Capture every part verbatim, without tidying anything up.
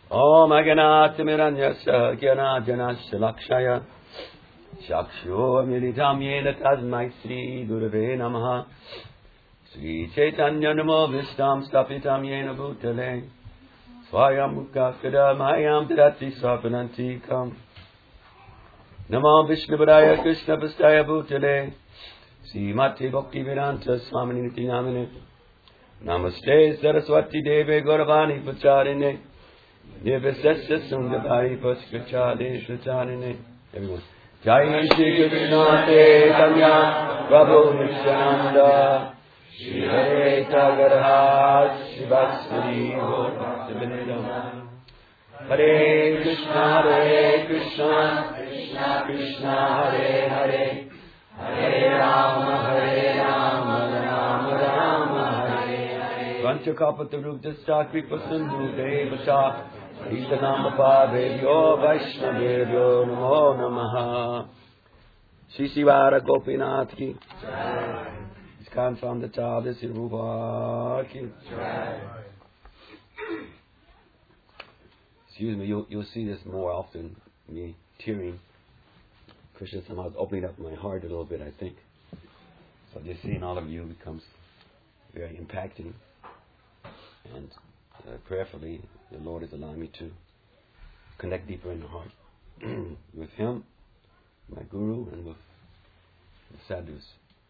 Om Aganaatimiranyasa Gyanajanasya Lakshaya Chakshur Militam Yena Tasmai Sri Gurave Namaha Sri Chaitanya Namo Vistam Stapitam Yena Bhutale Swayam Mukha Mayam Dati Swapanantikam Namo Vishnubadaya Krishna Vastaya Bhutale Srimati Bhakti Vedanta Swamini Niti Namine Namaste Saraswati Deve Gauravani Pacharine Nirvisesya Sundari Paskachade Shacharine. Everyone. Jai Shri Krishna Chaitanya Prabhu Nityananda Shri Hare Tagarhat Shivasri Bhaktivedanta Hare Krishna Hare Krishna Krishna Krishna Hare Hare Hare Rama Hare Rama Rama Rama Hare Hare Vanchakapatarubhascha Kripasindhu Devata Itanamapadevyo Vaishnavevyo Namo Namaha. Shri Shivara Gopinath ki Iskan from the Chada Siruva ki. Excuse me, you'll, you'll see this more often, me tearing. Krishna somehow is opening up my heart a little bit, I think. So just seeing all of you becomes very impacting. And uh, prayerfully, the Lord is allowing me to connect deeper in the heart with Him, my Guru, and with the sadhus.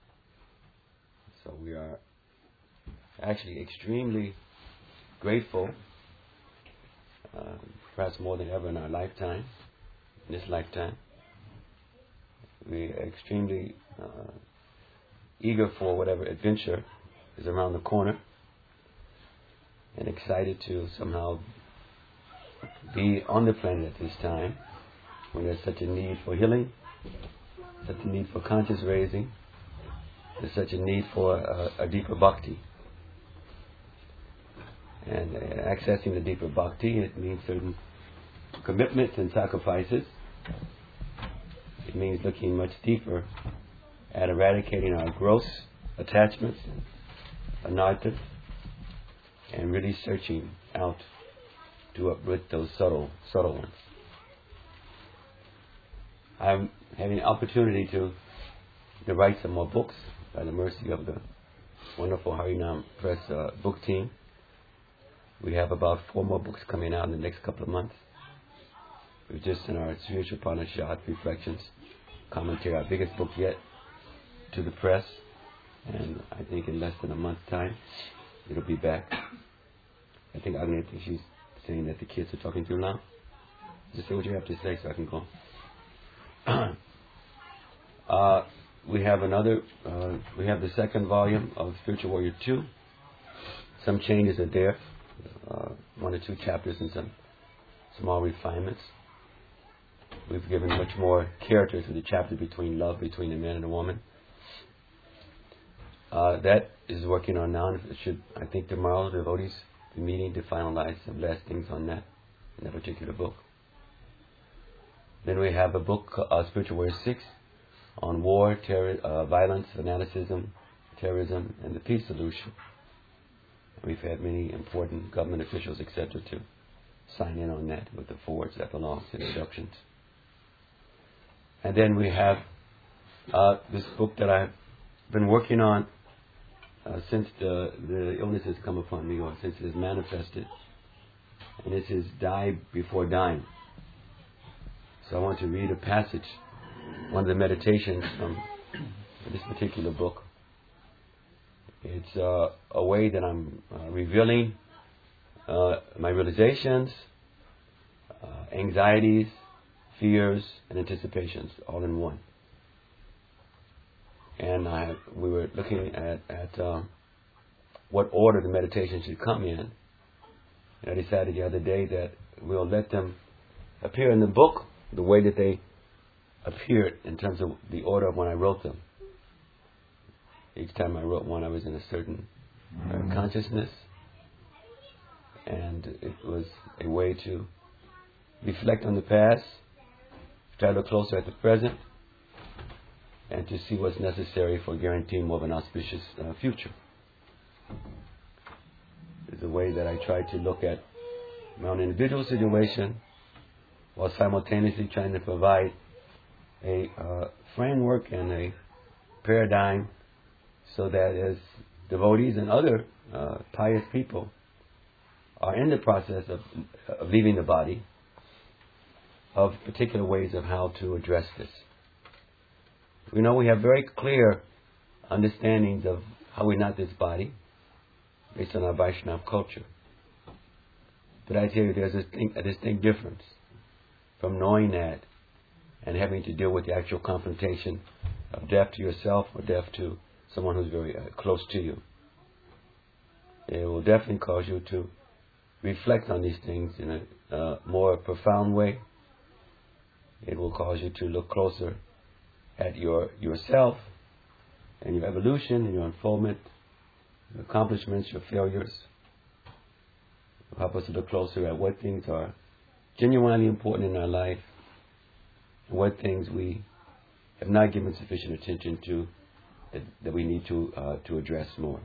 So we are actually extremely grateful, uh, perhaps more than ever in our lifetime, in this lifetime. We are extremely uh, eager for whatever adventure is around the corner, and excited to somehow be on the planet at this time when there's such a need for healing, such a need for conscious raising, there's such a need for a, a deeper bhakti. And uh, accessing the deeper bhakti, it means certain commitments and sacrifices. It means looking much deeper at eradicating our gross attachments, anarthas, and really searching out to uproot those subtle, subtle ones. I'm having an opportunity to, to write some more books by the mercy of the wonderful Harinam Press uh, book team. We have about four more books coming out in the next couple of months. We've just sent our Sri Upanishad Reflections commentary, our biggest book yet, to the press. And I think in less than a month's time, it'll be back. I think Agni, I think she's saying that the kids are talking to her now. Just say what you have to say so I can go. uh, we have another, uh, we have the second volume of Spiritual Warrior two. Some changes are there. Uh, one or two chapters and some small refinements. We've given much more character to the chapter between love between a man and a woman. Uh, that is working on now. It should, I think tomorrow the devotees be meeting to finalize some last things on that, in that particular book. Then we have a book, uh, Spiritual Warrior six, on war, terror, uh, violence, fanaticism, terrorism, and the peace solution. We've had many important government officials, et cetera, to sign in on that with the forwards, epilogues, and introductions. And then we have uh, this book that I've been working on uh, since the, the illness has come upon me, or since it has manifested. And this is Die Before Dying. So I want to read a passage, one of the meditations from this particular book. It's uh, a way that I'm uh, revealing uh, my realizations, uh, anxieties, fears, and anticipations all in one. And I, we were looking at, at uh, what order the meditation should come in. And I decided the other day that we'll let them appear in the book the way that they appeared in terms of the order of when I wrote them. Each time I wrote one, I was in a certain uh, consciousness, and it was a way to reflect on the past, try to look closer at the present, and to see what's necessary for guaranteeing more of an auspicious uh, future. It's a way that I try to look at my own individual situation, while simultaneously trying to provide a uh, framework and a paradigm so that as devotees and other uh, pious people are in the process of, of leaving the body, of particular ways of how to address this. We know we have very clear understandings of how we're not this body based on our Vaishnava culture. But I tell you, there's a distinct, a distinct difference from knowing that and having to deal with the actual confrontation of death to yourself or death to someone who's very uh, close to you. It will definitely cause you to reflect on these things in a uh, more profound way. It will cause you to look closer at your yourself and your evolution and your unfoldment, your accomplishments, your failures. It will help us to look closer at what things are genuinely important in our life and what things we have not given sufficient attention to that, that we need to uh, to address more.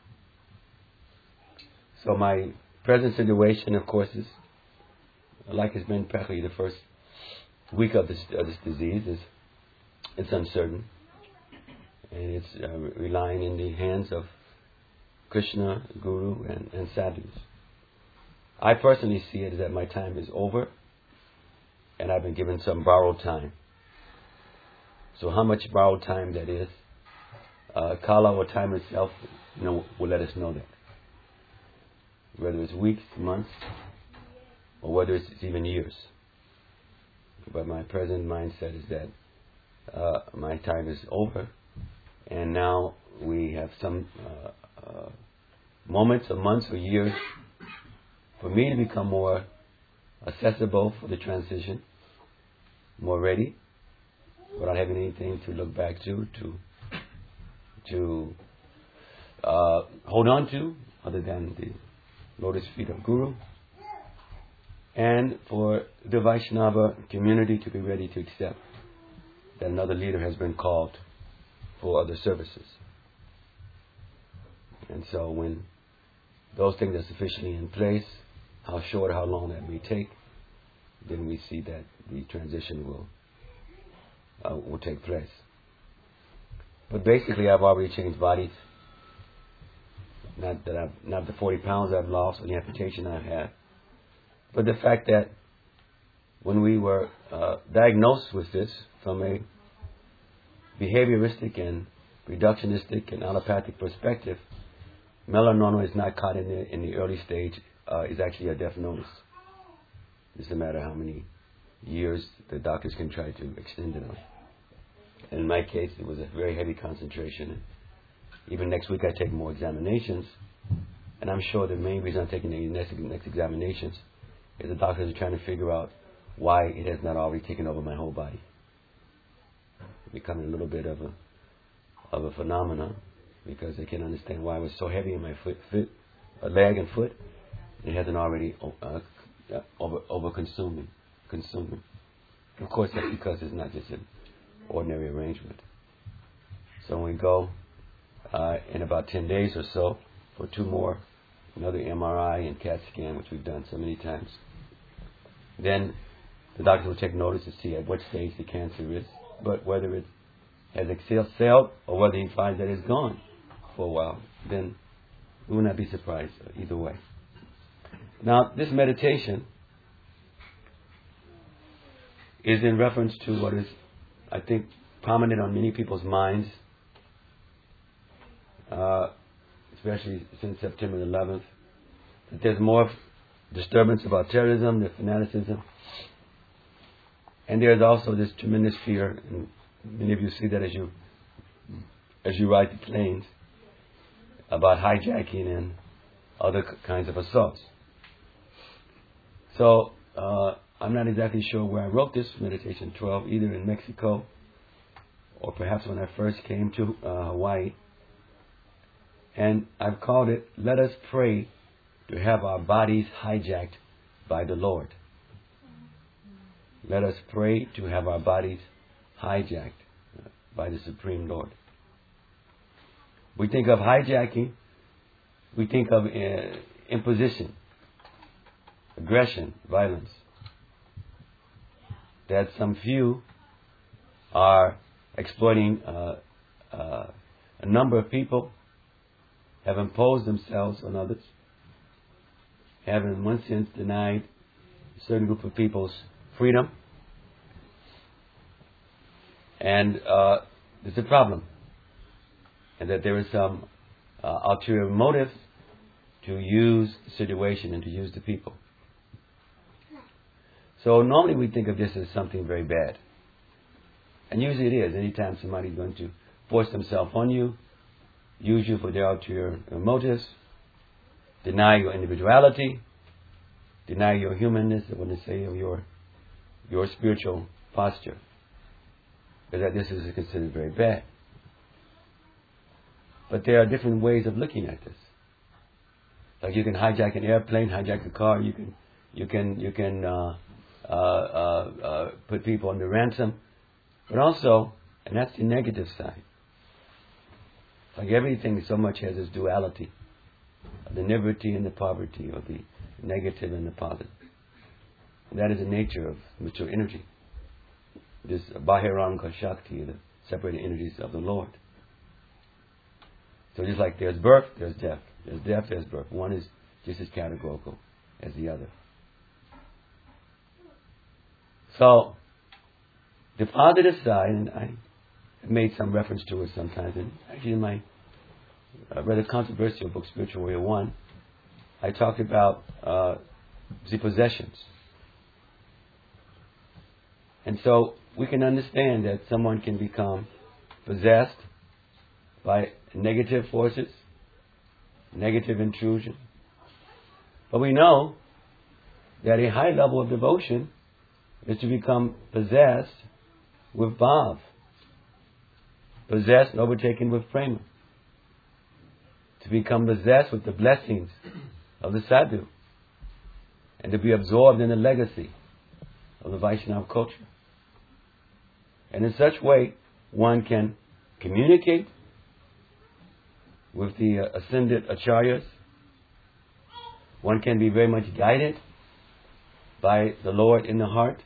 So my present situation, of course, is like it's been practically the first week of this, of this disease. Is it's uncertain, and it's uh, relying in the hands of Krishna, Guru, and, and sadhus. I personally see it as that my time is over, and I've been given some borrowed time. So how much borrowed time that is, uh, Kala or time itself, you know, will let us know that. Whether it's weeks, months, or whether it's even years. But my present mindset is that uh, my time is over, and now we have some uh, uh, moments or months or years for me to become more accessible for the transition, more ready, without having anything to look back to, to to uh, hold on to, other than the lotus feet of Guru, and for the Vaishnava community to be ready to accept that another leader has been called for other services. And so when those things are sufficiently in place, how short or how long that may take, then we see that the transition will uh, will take place. But basically, I've already changed bodies. Not that I've, not the forty pounds I've lost or the amputation I've had, but the fact that when we were uh, diagnosed with this from a behavioristic and reductionistic and allopathic perspective, melanoma is not caught in the in the early stage. Uh, is actually a death notice. It doesn't matter how many years the doctors can try to extend it on. And in my case, it was a very heavy concentration. Even next week, I take more examinations, and I'm sure the main reason I'm taking the next, next examinations is the doctors are trying to figure out why it has not already taken over my whole body. Becoming a little bit of a of a phenomenon, because they can understand why I was so heavy in my foot, foot uh, leg and foot. It hasn't already uh, over over consuming, consuming. Of course, that's because it's not just an ordinary arrangement. So when we go uh, in about ten days or so for two more, another M R I and CAT scan, which we've done so many times, then the doctor will take notice to see at what stage the cancer is, but whether it has excelled or whether he finds that it's gone for a while, then we will not be surprised either way. Now, this meditation is in reference to what is, I think, prominent on many people's minds, uh, especially since September eleventh, that there's more disturbance about terrorism, the fanaticism, and there's also this tremendous fear, and many of you see that as you as you ride the planes, about hijacking and other kinds of assaults. So, uh, I'm not exactly sure where I wrote this meditation twelve, either in Mexico or perhaps when I first came to uh, Hawaii. And I've called it, Let Us Pray to Have Our Bodies Hijacked by the Lord. Let us pray to have our bodies hijacked by the Supreme Lord. We think of hijacking, we think of uh, imposition. aggression, violence. That some few are exploiting uh, uh, a number of people, have imposed themselves on others, have in one sense denied a certain group of people's freedom, and uh, there's a problem, and that there is some uh, ulterior motive to use the situation and to use the people. So normally we think of this as something very bad. And usually it is. Anytime somebody's going to force themselves on you, use you for their ulterior motives, deny your individuality, deny your humanness, I want to say, or your, your spiritual posture. Because that this is considered very bad. But there are different ways of looking at this. Like you can hijack an airplane, hijack a car, you can you can you can uh, uh, uh, uh, put people under ransom. But also, and that's the negative side. Like everything so much has its duality. The liberty and the poverty, or the negative and the positive. And that is the nature of mature energy. This Bahiranga Shakti, the separated energies of the Lord. So just like there's birth, there's death. There's death, there's birth. One is just as categorical as the other. So, the positive side, and I have made some reference to it sometimes, and actually in my uh, rather controversial book, Spiritual Warrior One, I talked about uh, the possessions. And so, we can understand that someone can become possessed by negative forces, negative intrusion. But we know that a high level of devotion is to become possessed with bhav, possessed and overtaken with prema, to become possessed with the blessings of the sadhu, and to be absorbed in the legacy of the Vaishnava culture. And in such way, one can communicate with the uh, ascended acharyas. One can be very much guided by the Lord in the heart,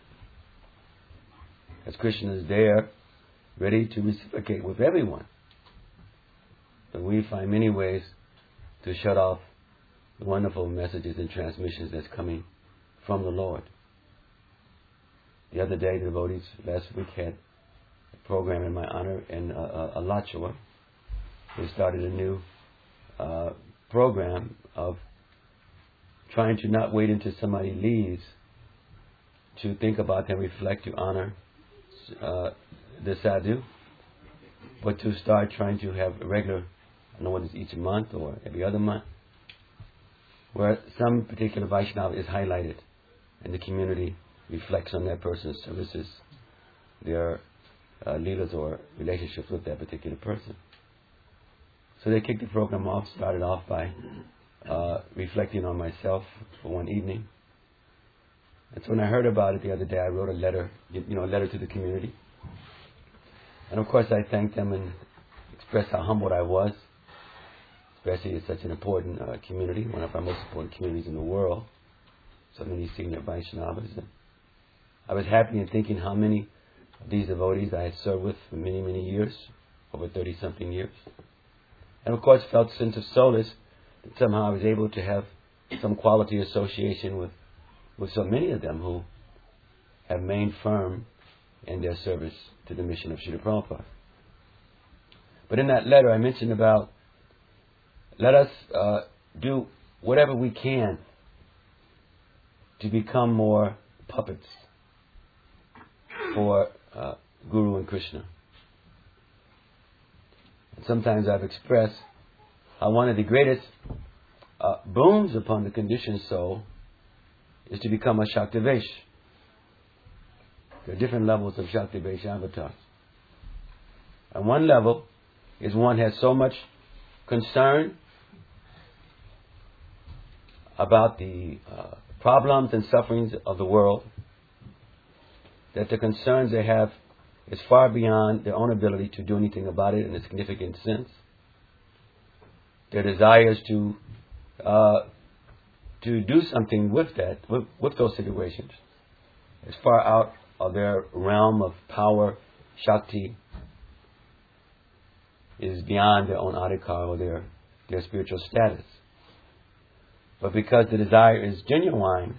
as Krishna is there, ready to reciprocate with everyone. But we find many ways to shut off the wonderful messages and transmissions that's coming from the Lord. The other day, the devotees last week had a program in my honor in uh, uh, Alachua. They started a new uh, program of trying to not wait until somebody leaves to think about them, reflect, to honor uh, the sadhu, but to start trying to have a regular, I don't know whether it's each month or every other month, where some particular Vaishnava is highlighted and the community reflects on that person's services, their uh, leelas or relationships with that particular person. So they kicked the program off, started off by uh, reflecting on myself for one evening. And so when I heard about it the other day, I wrote a letter, you know, a letter to the community. And of course I thanked them and expressed how humbled I was, especially in such an important uh, community, one of our most important communities in the world, so many senior Vaishnavas. And I was happy in thinking how many of these devotees I had served with for many, many years, over thirty-something years. And of course felt a sense of solace that somehow I was able to have some quality association with, with so many of them who have remained firm in their service to the mission of Srila Prabhupada. But in that letter I mentioned about, let us uh, do whatever we can to become more puppets for uh, Guru and Krishna. And sometimes I've expressed how one of the greatest uh, boons upon the conditioned soul is to become a Shaktivesh. There are different levels of Shaktivesh avatars. And one level is one has so much concern about the uh, problems and sufferings of the world, that the concerns they have is far beyond their own ability to do anything about it in a significant sense. Their desires to uh, to do something with that, with, with those situations, as far out of their realm of power, Shakti, is beyond their own adhikar or their, their spiritual status. But because the desire is genuine,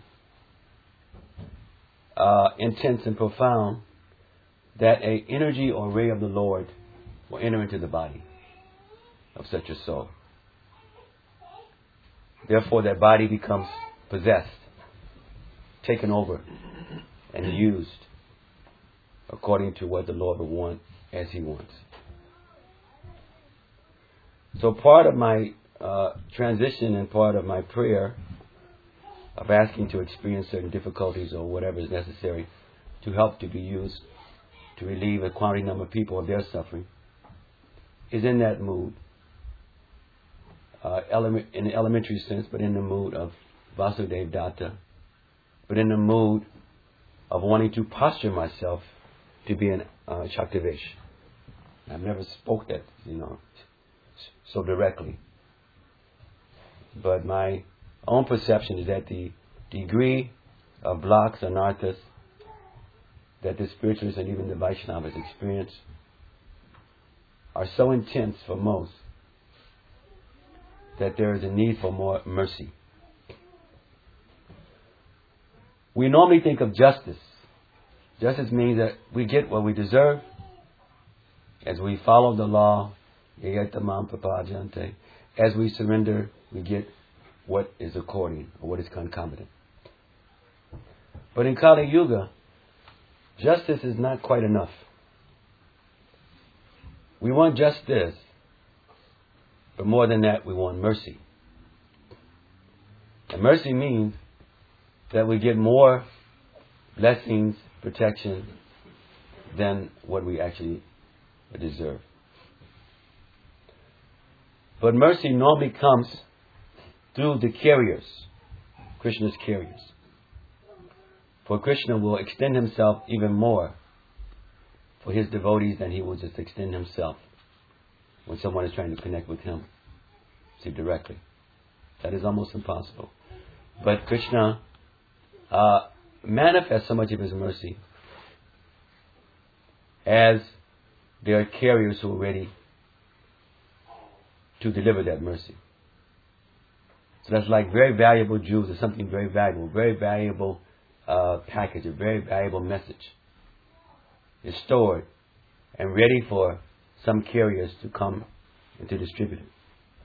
uh, intense and profound, that a energy or ray of the Lord will enter into the body of such a soul. Therefore, that body becomes possessed, taken over, and used according to what the Lord would want as He wants. So part of my uh, transition and part of my prayer of asking to experience certain difficulties or whatever is necessary to help to be used to relieve a quantity number of people of their suffering is in that mood. Uh, element, in the elementary sense, but in the mood of Vasudev Datta, but in the mood of wanting to posture myself to be an uh, Shaktivesh. I've never spoke that, you know, so directly. But my own perception is that the degree of blocks, anarthas, that the spiritualists and even the Vaishnavas experience are so intense for most that there is a need for more mercy. We normally think of justice. Justice means that we get what we deserve as we follow the law. As we surrender, we get what is according or what is concomitant. But in Kali Yuga, justice is not quite enough. We want justice, but more than that, we want mercy. And mercy means that we get more blessings, protection, than what we actually deserve. But mercy normally comes through the carriers, Krishna's carriers. For Krishna will extend himself even more for his devotees than he will just extend himself when someone is trying to connect with him, see, directly. That is almost impossible. But Krishna uh, manifests so much of his mercy as there are carriers who are ready to deliver that mercy. So that's like very valuable jewels or something very valuable, very valuable uh, package, a very valuable message is stored and ready for some carriers to come and to distribute it.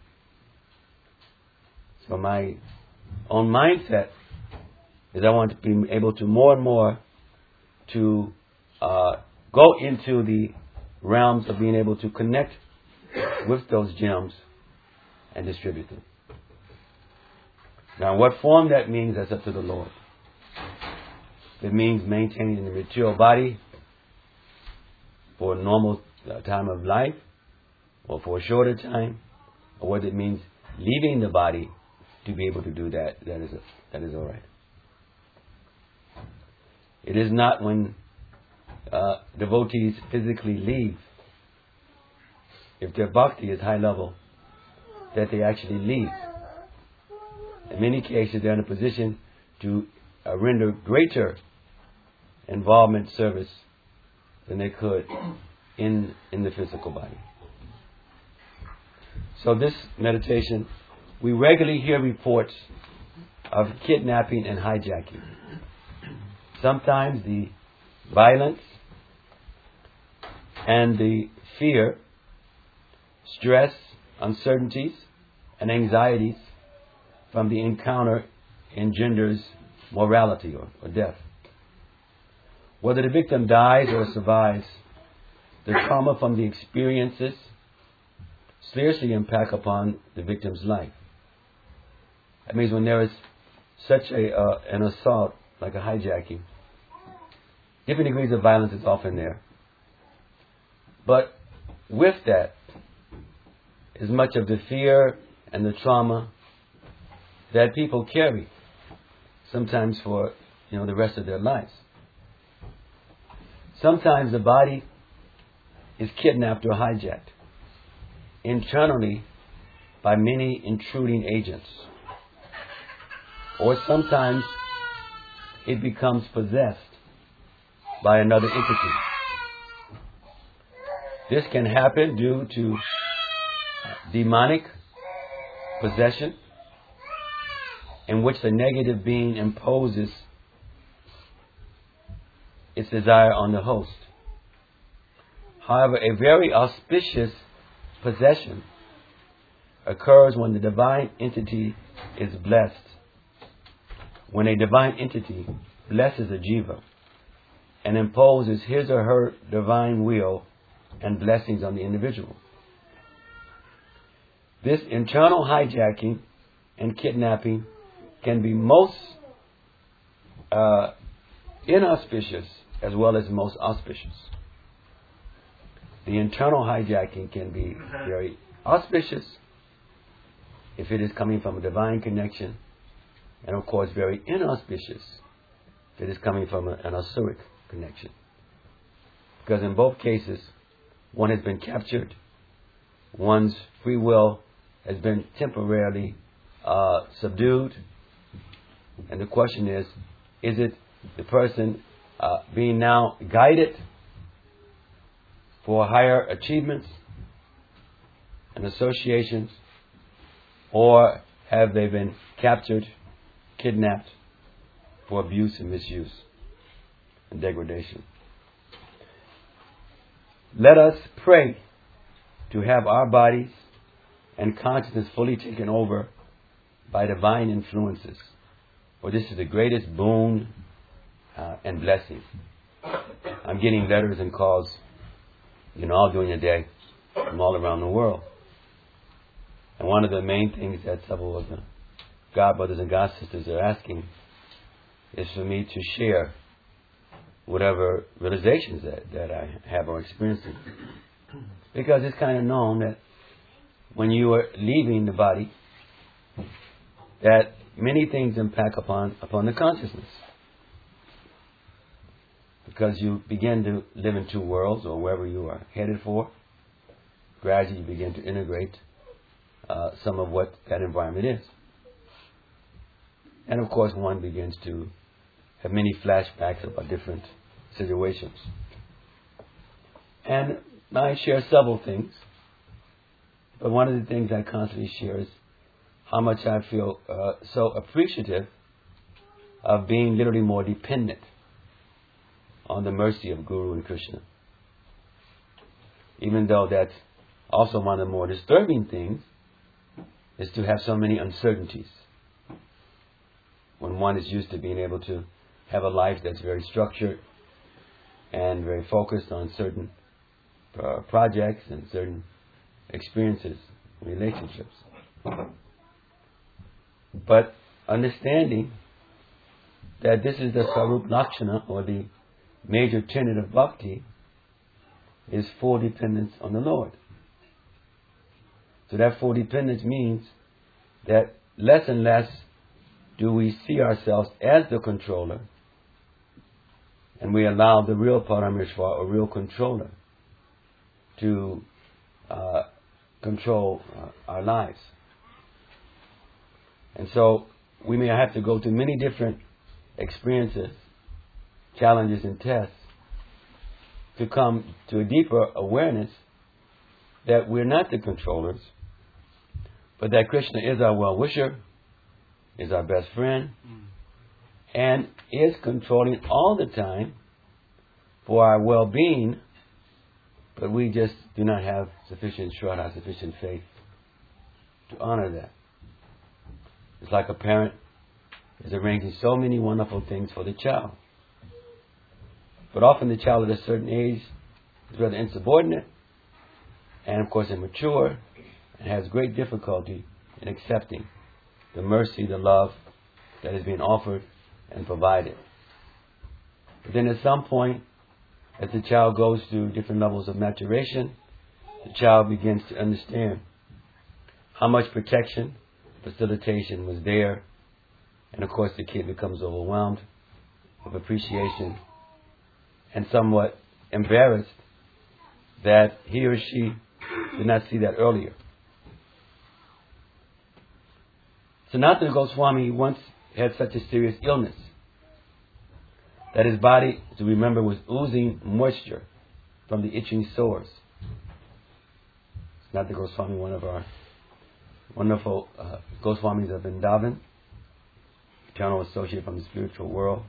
So my own mindset is I want to be able to more and more to uh, go into the realms of being able to connect with those gems and distribute them. Now, what form that means, that's up to the Lord. If it means maintaining the material body for a normal time of life, or for a shorter time, or whether it means leaving the body to be able to do that, that is, that is all right. It is not when uh, devotees physically leave, if their bhakti is high level, that they actually leave. In many cases, they're in a position to uh, render greater involvement service than they could in in the physical body. So this meditation, we regularly hear reports of kidnapping and hijacking. Sometimes the violence and the fear, stress, uncertainties, and anxieties from the encounter engenders mortality or, or death. Whether the victim dies or survives, the trauma from the experiences seriously impact upon the victim's life. That means when there is such a uh, an assault, like a hijacking, different degrees of violence is often there. But with that is much of the fear and the trauma that people carry, sometimes for you know the rest of their lives. Sometimes the body is kidnapped or hijacked internally by many intruding agents. or sometimes it becomes possessed by another entity. This can happen due to demonic possession, in which the negative being imposes its desire on the host. However, a very auspicious possession occurs when the divine entity is blessed. When a divine entity blesses a jiva and imposes his or her divine will and blessings on the individual. This internal hijacking and kidnapping can be most uh, inauspicious as well as most auspicious. The internal hijacking can be very auspicious if it is coming from a divine connection, and of course very inauspicious if it is coming from a, an asuric connection. Because in both cases, one has been captured, one's free will has been temporarily uh, subdued, and the question is, is it the person uh, being now guided for higher achievements and associations, or have they been captured, kidnapped for abuse and misuse and degradation? Let us pray to have our bodies and consciousness fully taken over by divine influences, for this is the greatest boon uh, and blessing. I'm getting letters and calls, you know, all during the day from all around the world. And one of the main things that several of the God brothers and God sisters are asking is for me to share whatever realizations that, that I have or experiencing. Because it's kind of known that when you are leaving the body, that many things impact upon, upon the consciousness. Because you begin to live in two worlds, or wherever you are headed for, gradually you begin to integrate uh, some of what that environment is. And of course one begins to have many flashbacks about different situations. And I share several things, but one of the things I constantly share is how much I feel uh, so appreciative of being literally more dependent on the mercy of Guru and Krishna. Even though that's also one of the more disturbing things, is to have so many uncertainties. When one is used to being able to have a life that's very structured and very focused on certain uh, projects and certain experiences, relationships. But understanding that this is the Sarup Lakshana, or the major tenet of bhakti, is full dependence on the Lord. So that full dependence means that less and less do we see ourselves as the controller, and we allow the real Parameshwar, or real controller, to uh, control uh, our lives. And so we may have to go through many different experiences, challenges and tests to come to a deeper awareness that we're not the controllers, but that Krishna is our well-wisher, is our best friend, mm. and is controlling all the time for our well-being, but we just do not have sufficient shraddha, sufficient faith to honor that. It's like a parent is arranging so many wonderful things for the child. But often the child at a certain age is rather insubordinate and of course immature and has great difficulty in accepting the mercy, the love that is being offered and provided. But then at some point, as the child goes through different levels of maturation, the child begins to understand how much protection, facilitation was there, and of course the kid becomes overwhelmed with appreciation and somewhat embarrassed that he or she did not see that earlier. Sanatana Goswami once had such a serious illness that his body, to remember, was oozing moisture from the itching sores. Sanatana Goswami, one of our wonderful uh, Goswamis of Vrindavan, eternal associate from the spiritual world,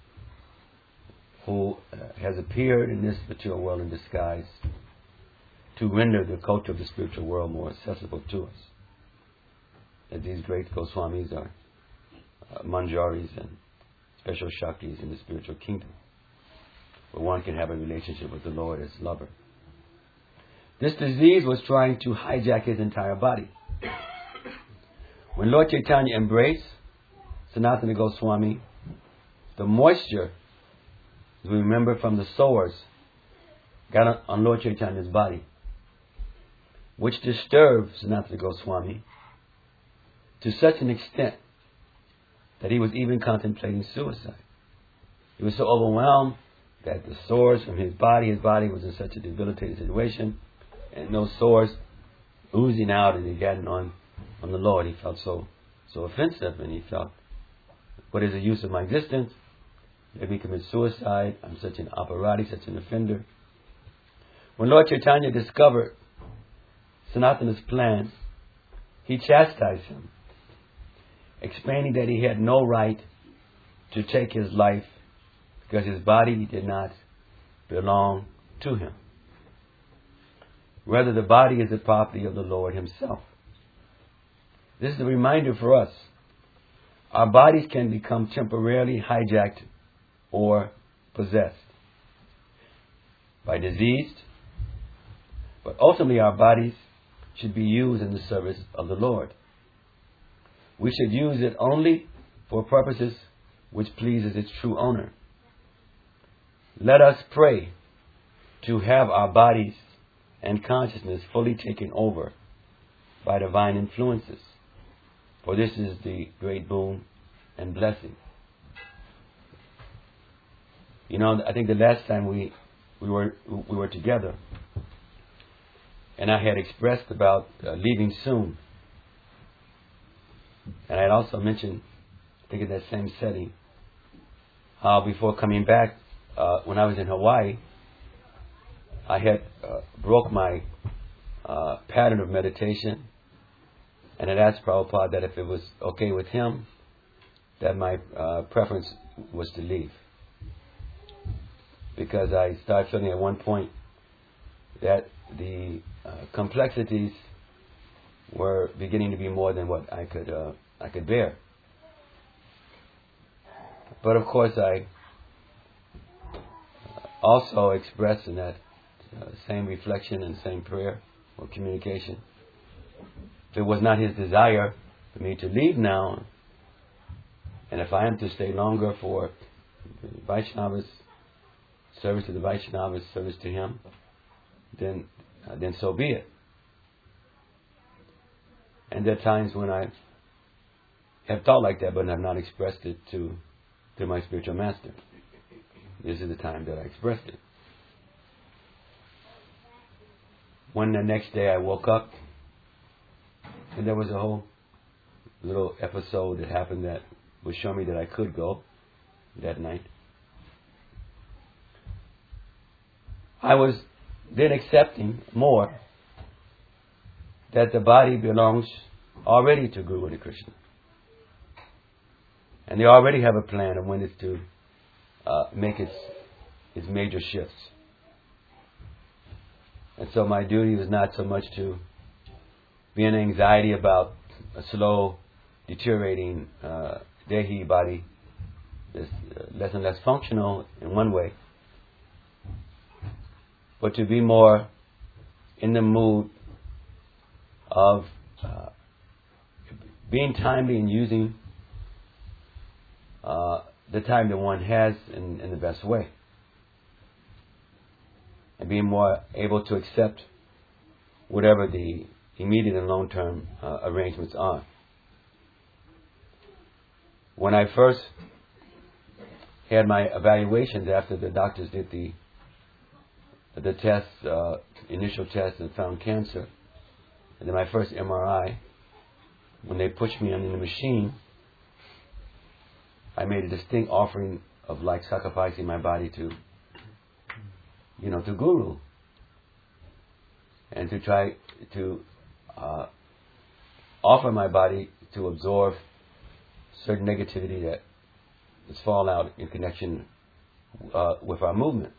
who uh, has appeared in this material world in disguise to render the culture of the spiritual world more accessible to us. As these great Goswamis are uh, manjaris and special shaktis in the spiritual kingdom, where one can have a relationship with the Lord as lover. This disease was trying to hijack his entire body. When Lord Chaitanya embraced Sanatana Goswami, the moisture, as we remember from the sores, got on, on Lord Chaitanya's body, which disturbed Sanatana Goswami to such an extent that he was even contemplating suicide. He was so overwhelmed that the sores from his body, his body was in such a debilitated situation, and those sores oozing out and he got on, on the Lord. He felt so so offensive, and he felt, what is the use of my existence? Let me commit suicide. I'm such an aparati, such an offender. When Lord Chaitanya discovered Sanatana's plan, he chastised him, explaining that he had no right to take his life because his body did not belong to him. Rather, the body is the property of the Lord himself. This is a reminder for us. Our bodies can become temporarily hijacked or possessed by disease, but ultimately our bodies should be used in the service of the Lord. We should use it only for purposes which pleases its true owner. Let us pray to have our bodies and consciousness fully taken over by divine influences, for this is the great boon and blessing. You know, I think the last time we we were we were together, and I had expressed about uh, leaving soon, and I had also mentioned, I think in that same setting, how before coming back, uh, when I was in Hawaii, I had uh, broke my uh, pattern of meditation, and had asked Prabhupada that if it was okay with him, that my uh, preference was to leave. Because I started feeling at one point that the uh, complexities were beginning to be more than what I could uh, I could bear. But of course, I also expressed in that uh, same reflection and same prayer or communication, if it was not his desire for me to leave now, and if I am to stay longer for Vaishnavas, service to the Vaishnavas, service to him, then uh, then so be it. And there are times when I have thought like that, but have not expressed it to to my spiritual master. This is the time that I expressed it. When the next day I woke up, and there was a whole little episode that happened that would show me that I could go that night. I was then accepting more that the body belongs already to Guru and Krishna. And they already have a plan of when it's to uh, make its its major shifts. And so my duty was not so much to be in anxiety about a slow deteriorating uh, Dehi body, that's uh, less and less functional in one way, but to be more in the mood of uh, being timely and using uh, the time that one has in, in the best way, and being more able to accept whatever the immediate and long-term uh, arrangements are. When I first had my evaluations after the doctors did the the tests, uh, initial tests, and found cancer, and then my first M R I, when they pushed me under the machine, I made a distinct offering of like sacrificing my body to, you know, to Guru. And to try to uh, offer my body to absorb certain negativity that is fallout in connection uh, with our movement.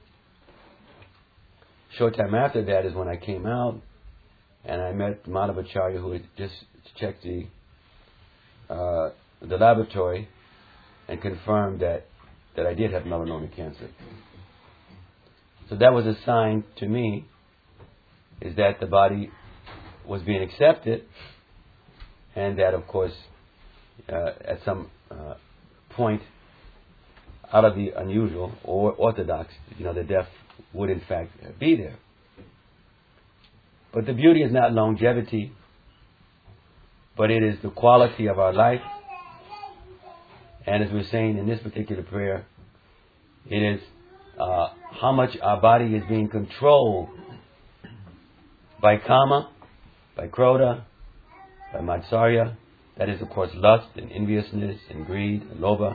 Short time after that is when I came out and I met Madhavacharya, who had just checked the uh, the laboratory and confirmed that, that I did have melanoma cancer. So that was a sign to me, is that the body was being accepted, and that, of course, uh, at some uh, point, out of the unusual or orthodox, you know, the death would in fact be there. But the beauty is not longevity, but it is the quality of our life. And as we're saying in this particular prayer, it is uh, how much our body is being controlled by kama, by krodha, by matsarya. That is, of course, lust and enviousness and greed and lobha.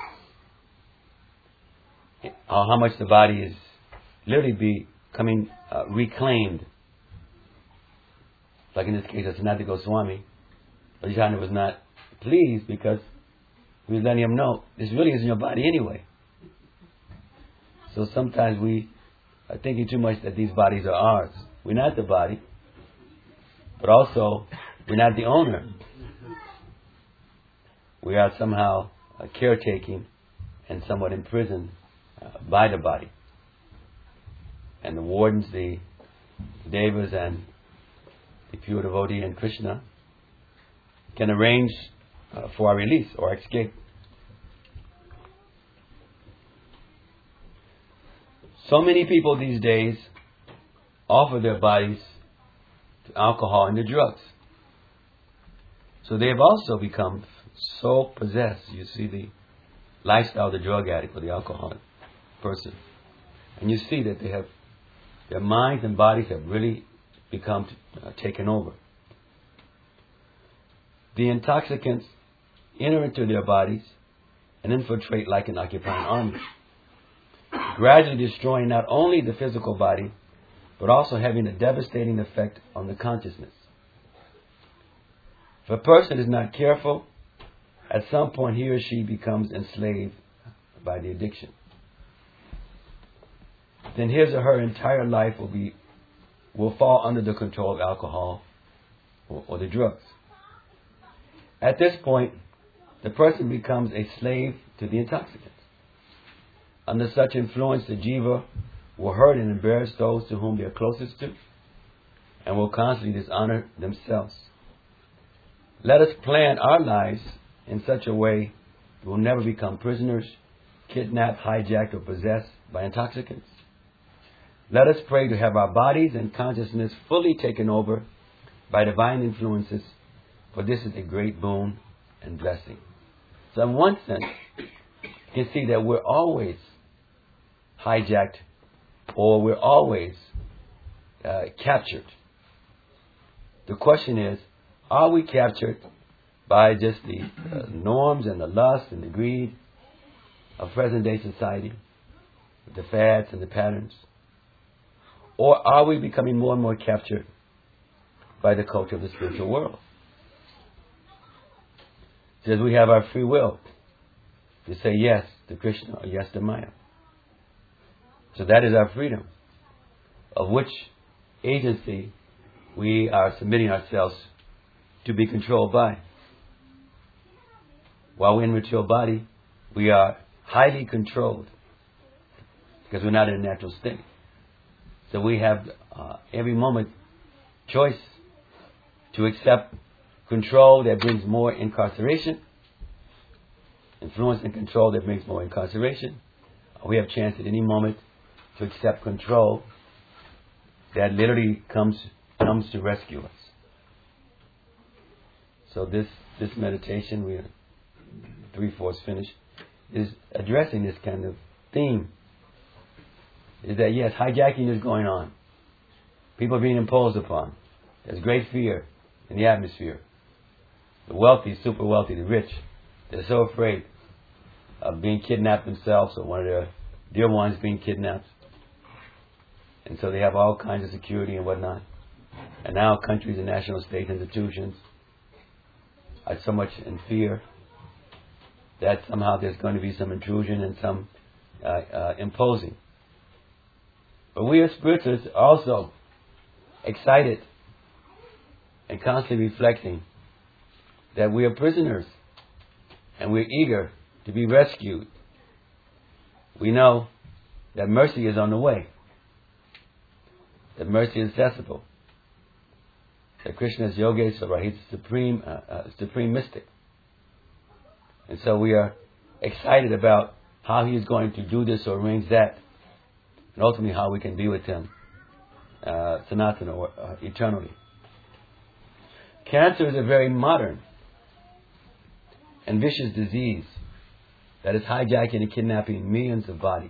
How, how much the body is literally becoming uh, reclaimed. Like in this case of Sanatana Goswami, Vajrayana was not pleased because he was letting him know, this really isn't your body anyway. So sometimes we are thinking too much that these bodies are ours. We're not the body, but also we're not the owner. We are somehow uh, caretaking and somewhat imprisoned uh, by the body. And the wardens, the, the devas and the pure devotee and Krishna can arrange uh, for our release or escape. So many people these days offer their bodies to alcohol and to drugs. So they have also become so possessed. You see the lifestyle of the drug addict or the alcoholic person. And you see that they have, their minds and bodies have really become uh, taken over. The intoxicants enter into their bodies and infiltrate like an occupying army, gradually destroying not only the physical body, but also having a devastating effect on the consciousness. If a person is not careful, at some point he or she becomes enslaved by the addiction. Then his or her entire life will be will fall under the control of alcohol or, or the drugs. At this point, the person becomes a slave to the intoxicants. Under such influence, the jiva will hurt and embarrass those to whom they are closest to, and will constantly dishonor themselves. Let us plan our lives in such a way we will never become prisoners, kidnapped, hijacked, or possessed by intoxicants. Let us pray to have our bodies and consciousness fully taken over by divine influences, for this is a great boon and blessing. So in one sense, you can see that we're always hijacked, or we're always uh, captured. The question is, are we captured by just the uh, norms and the lust and the greed of present-day society, the fads and the patterns? Or are we becoming more and more captured by the culture of the spiritual world? Because we have our free will to say yes to Krishna or yes to Maya. So that is our freedom, of which agency we are submitting ourselves to be controlled by. While we're in mature body, we are highly controlled because we're not in a natural state. So we have uh, every moment choice to accept control that brings more incarceration, influence and control that brings more incarceration. We have chance at any moment to accept control that literally comes comes to rescue us. So this this meditation, we are three fourths finished, is addressing this kind of theme. Is that yes, hijacking is going on. People are being imposed upon. There's great fear in the atmosphere. The wealthy, super wealthy, the rich, they're so afraid uh, being kidnapped themselves, or one of their dear ones being kidnapped. And so they have all kinds of security and whatnot. And now countries and national state institutions are so much in fear that somehow there's going to be some intrusion and some uh, uh, imposing. But we as spiritualists are also excited and constantly reflecting that we are prisoners and we're eager to be rescued. We know that mercy is on the way, that mercy is accessible, that Krishna is Yogeswara, he's the supreme, uh, uh, supreme mystic. And so we are excited about how he is going to do this or arrange that, and ultimately how we can be with him, uh, Sanatana, or uh, eternally. Cancer is a very modern and vicious disease that is hijacking and kidnapping millions of bodies.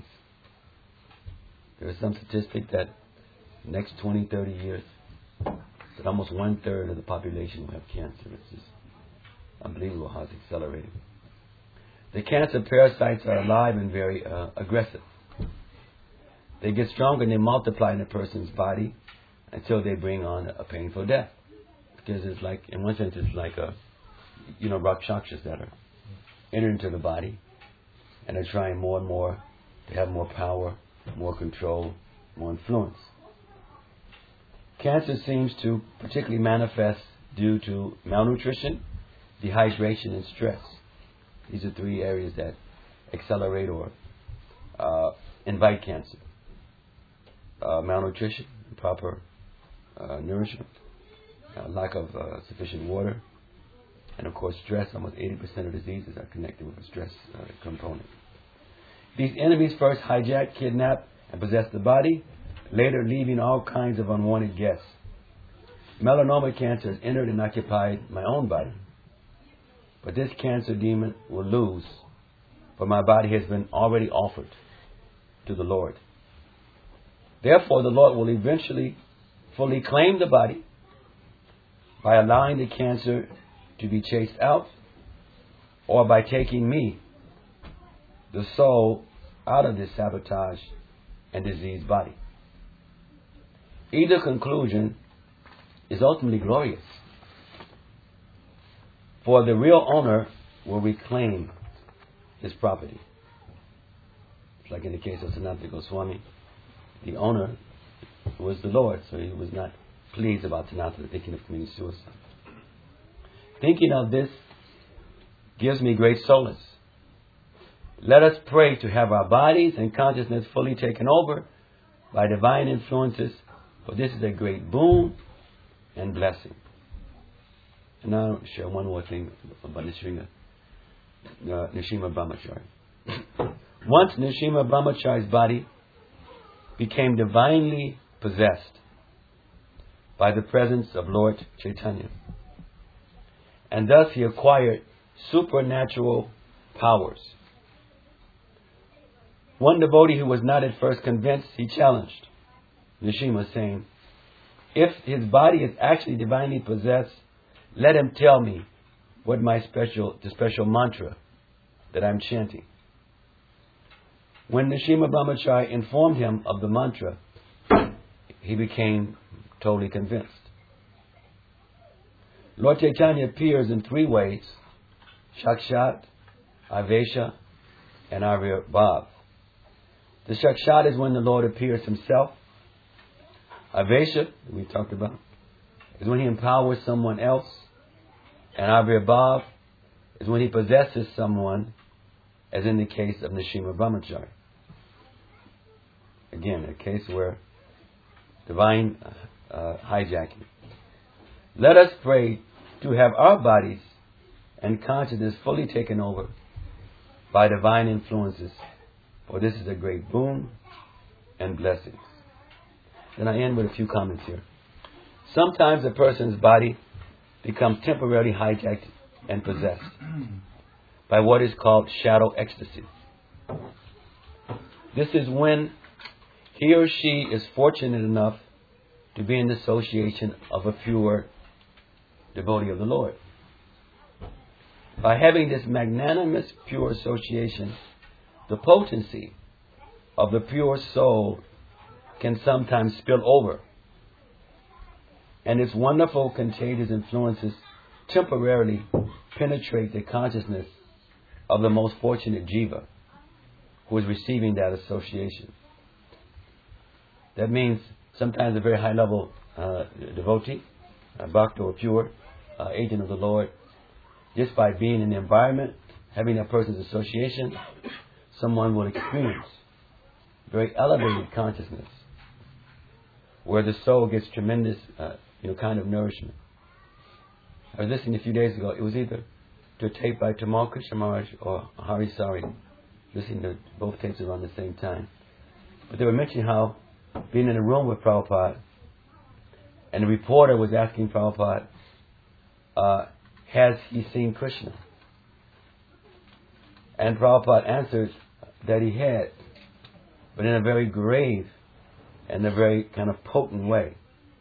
There is some statistic that next twenty, thirty years, that almost one third of the population will have cancer. It's just unbelievable how it's accelerating. The cancer parasites are alive and very uh, aggressive. They get stronger and they multiply in a person's body until they bring on a painful death. Because it's like, in one sense, it's like a, you know, rakshasas that are entering into the body and are trying more and more to have more power, more control, more influence. Cancer seems to particularly manifest due to malnutrition, dehydration, and stress. These are three areas that accelerate or uh, invite cancer. Uh, malnutrition, improper uh, nourishment, uh, lack of uh, sufficient water, and of course stress. Almost eighty percent of diseases are connected with a stress uh, component. These enemies first hijack, kidnap, and possess the body, later leaving all kinds of unwanted guests. Melanoma cancer has entered and occupied my own body. But this cancer demon will lose, for my body has been already offered to the Lord. Therefore, the Lord will eventually fully claim the body by allowing the cancer to be chased out, or by taking me, the soul, out of this sabotage and diseased body. Either conclusion is ultimately glorious, for the real owner will reclaim his property. It's like in the case of Sanatana Goswami. The owner was the Lord, so he was not pleased about Sanatana thinking of committing suicide. Thinking of this gives me great solace. Let us pray to have our bodies and consciousness fully taken over by divine influences, for this is a great boon and blessing. And now I'll share one more thing about Nrsimha, uh, Nrsimha Brahmachari. Once Nrsimha Brahmachari's body became divinely possessed by the presence of Lord Chaitanya, and thus he acquired supernatural powers. One devotee who was not at first convinced, he challenged Nrsimha, saying, if his body is actually divinely possessed, let him tell me what my special, the special mantra that I'm chanting. When Nrsimha Brahmachari informed him of the mantra, he became totally convinced. Lord Chaitanya appears in three ways: Sakshat, Avesha, and Avirbhav. The Sakshat is when the Lord appears himself. Avesha, that we talked about, is when he empowers someone else. And Avirbhav is when he possesses someone, as in the case of Nrsimha Brahmachari. Again, a case where divine uh, hijacking. Let us pray to have our bodies and consciousness fully taken over by divine influences, for this is a great boon and blessings. Then I end with a few comments here. Sometimes a person's body becomes temporarily hijacked and possessed by what is called shadow ecstasy. This is when he or she is fortunate enough to be in the association of a pure devotee of the Lord. By having this magnanimous pure association, the potency of the pure soul can sometimes spill over, and its wonderful contagious influences temporarily penetrate the consciousness of the most fortunate jiva who is receiving that association. That means sometimes a very high level uh, devotee, a bhakta or pure uh, agent of the Lord, just by being in the environment, having that person's association, someone will experience very elevated consciousness, where the soul gets tremendous, uh, you know, kind of nourishment. I was listening a few days ago. It was either to a tape by Tamal Krishna Maharaj or Hari Sari, listening to both tapes around the same time. But they were mentioning how being in a room with Prabhupada, and the reporter was asking Prabhupada, uh, has he seen Krishna? And Prabhupada answered that he had, but in a very grave and a very kind of potent way.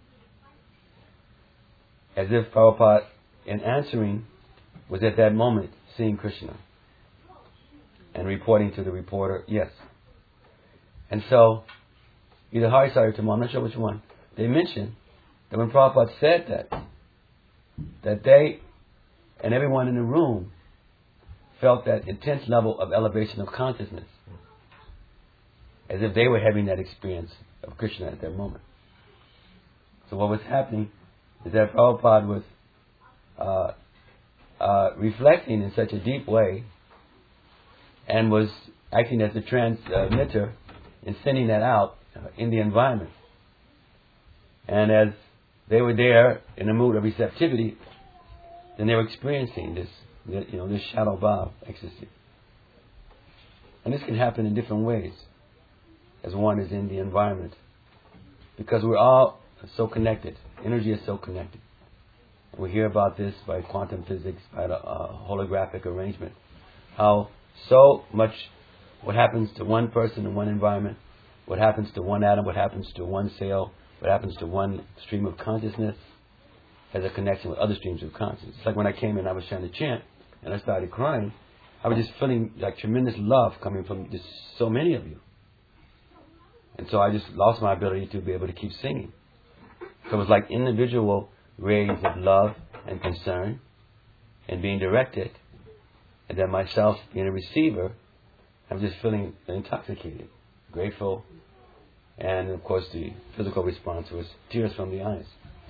As if Prabhupada, in answering, was at that moment seeing Krishna and reporting to the reporter, yes. And so, either Harisari or Tamal, I'm not sure which one, they mentioned that when Prabhupada said that, that they and everyone in the room felt that intense level of elevation of consciousness, as if they were having that experience of Krishna at that moment. So what was happening is that Prabhupada was uh, uh, reflecting in such a deep way and was acting as a transmitter in sending that out uh, in the environment. And as they were there in a mood of receptivity, then they were experiencing this, you know, this shadow bhav ecstasy. And this can happen in different ways as one is in the environment, because we're all so connected. Energy is so connected. We hear about this by quantum physics, by the uh, holographic arrangement. How so much what happens to one person in one environment, what happens to one atom, what happens to one cell, what happens to one stream of consciousness has a connection with other streams of consciousness. It's like when I came in, I was trying to chant, and I started crying. I was just feeling like tremendous love coming from just so many of you. And so I just lost my ability to be able to keep singing. So it was like individual rays of love and concern and being directed, and then myself being a receiver, I'm just feeling intoxicated, grateful, and of course the physical response was tears from the eyes.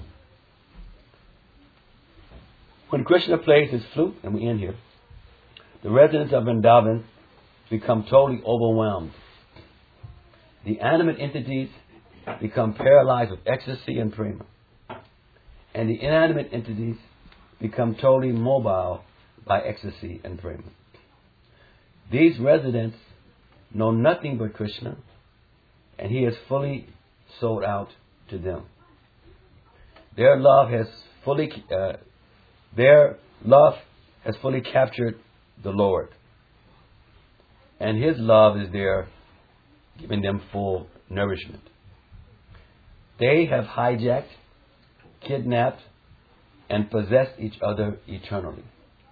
When Krishna plays his flute, and we end here, the residents of Vrindavan become totally overwhelmed. The animate entities become paralyzed with ecstasy and prema. And the inanimate entities become totally mobile by ecstasy and prema. These residents know nothing but Krishna, and he is fully sold out to them. Their love has fully, uh, their love has fully captured the Lord, and his love is there, giving them full nourishment. They have hijacked, kidnapped, and possessed each other eternally.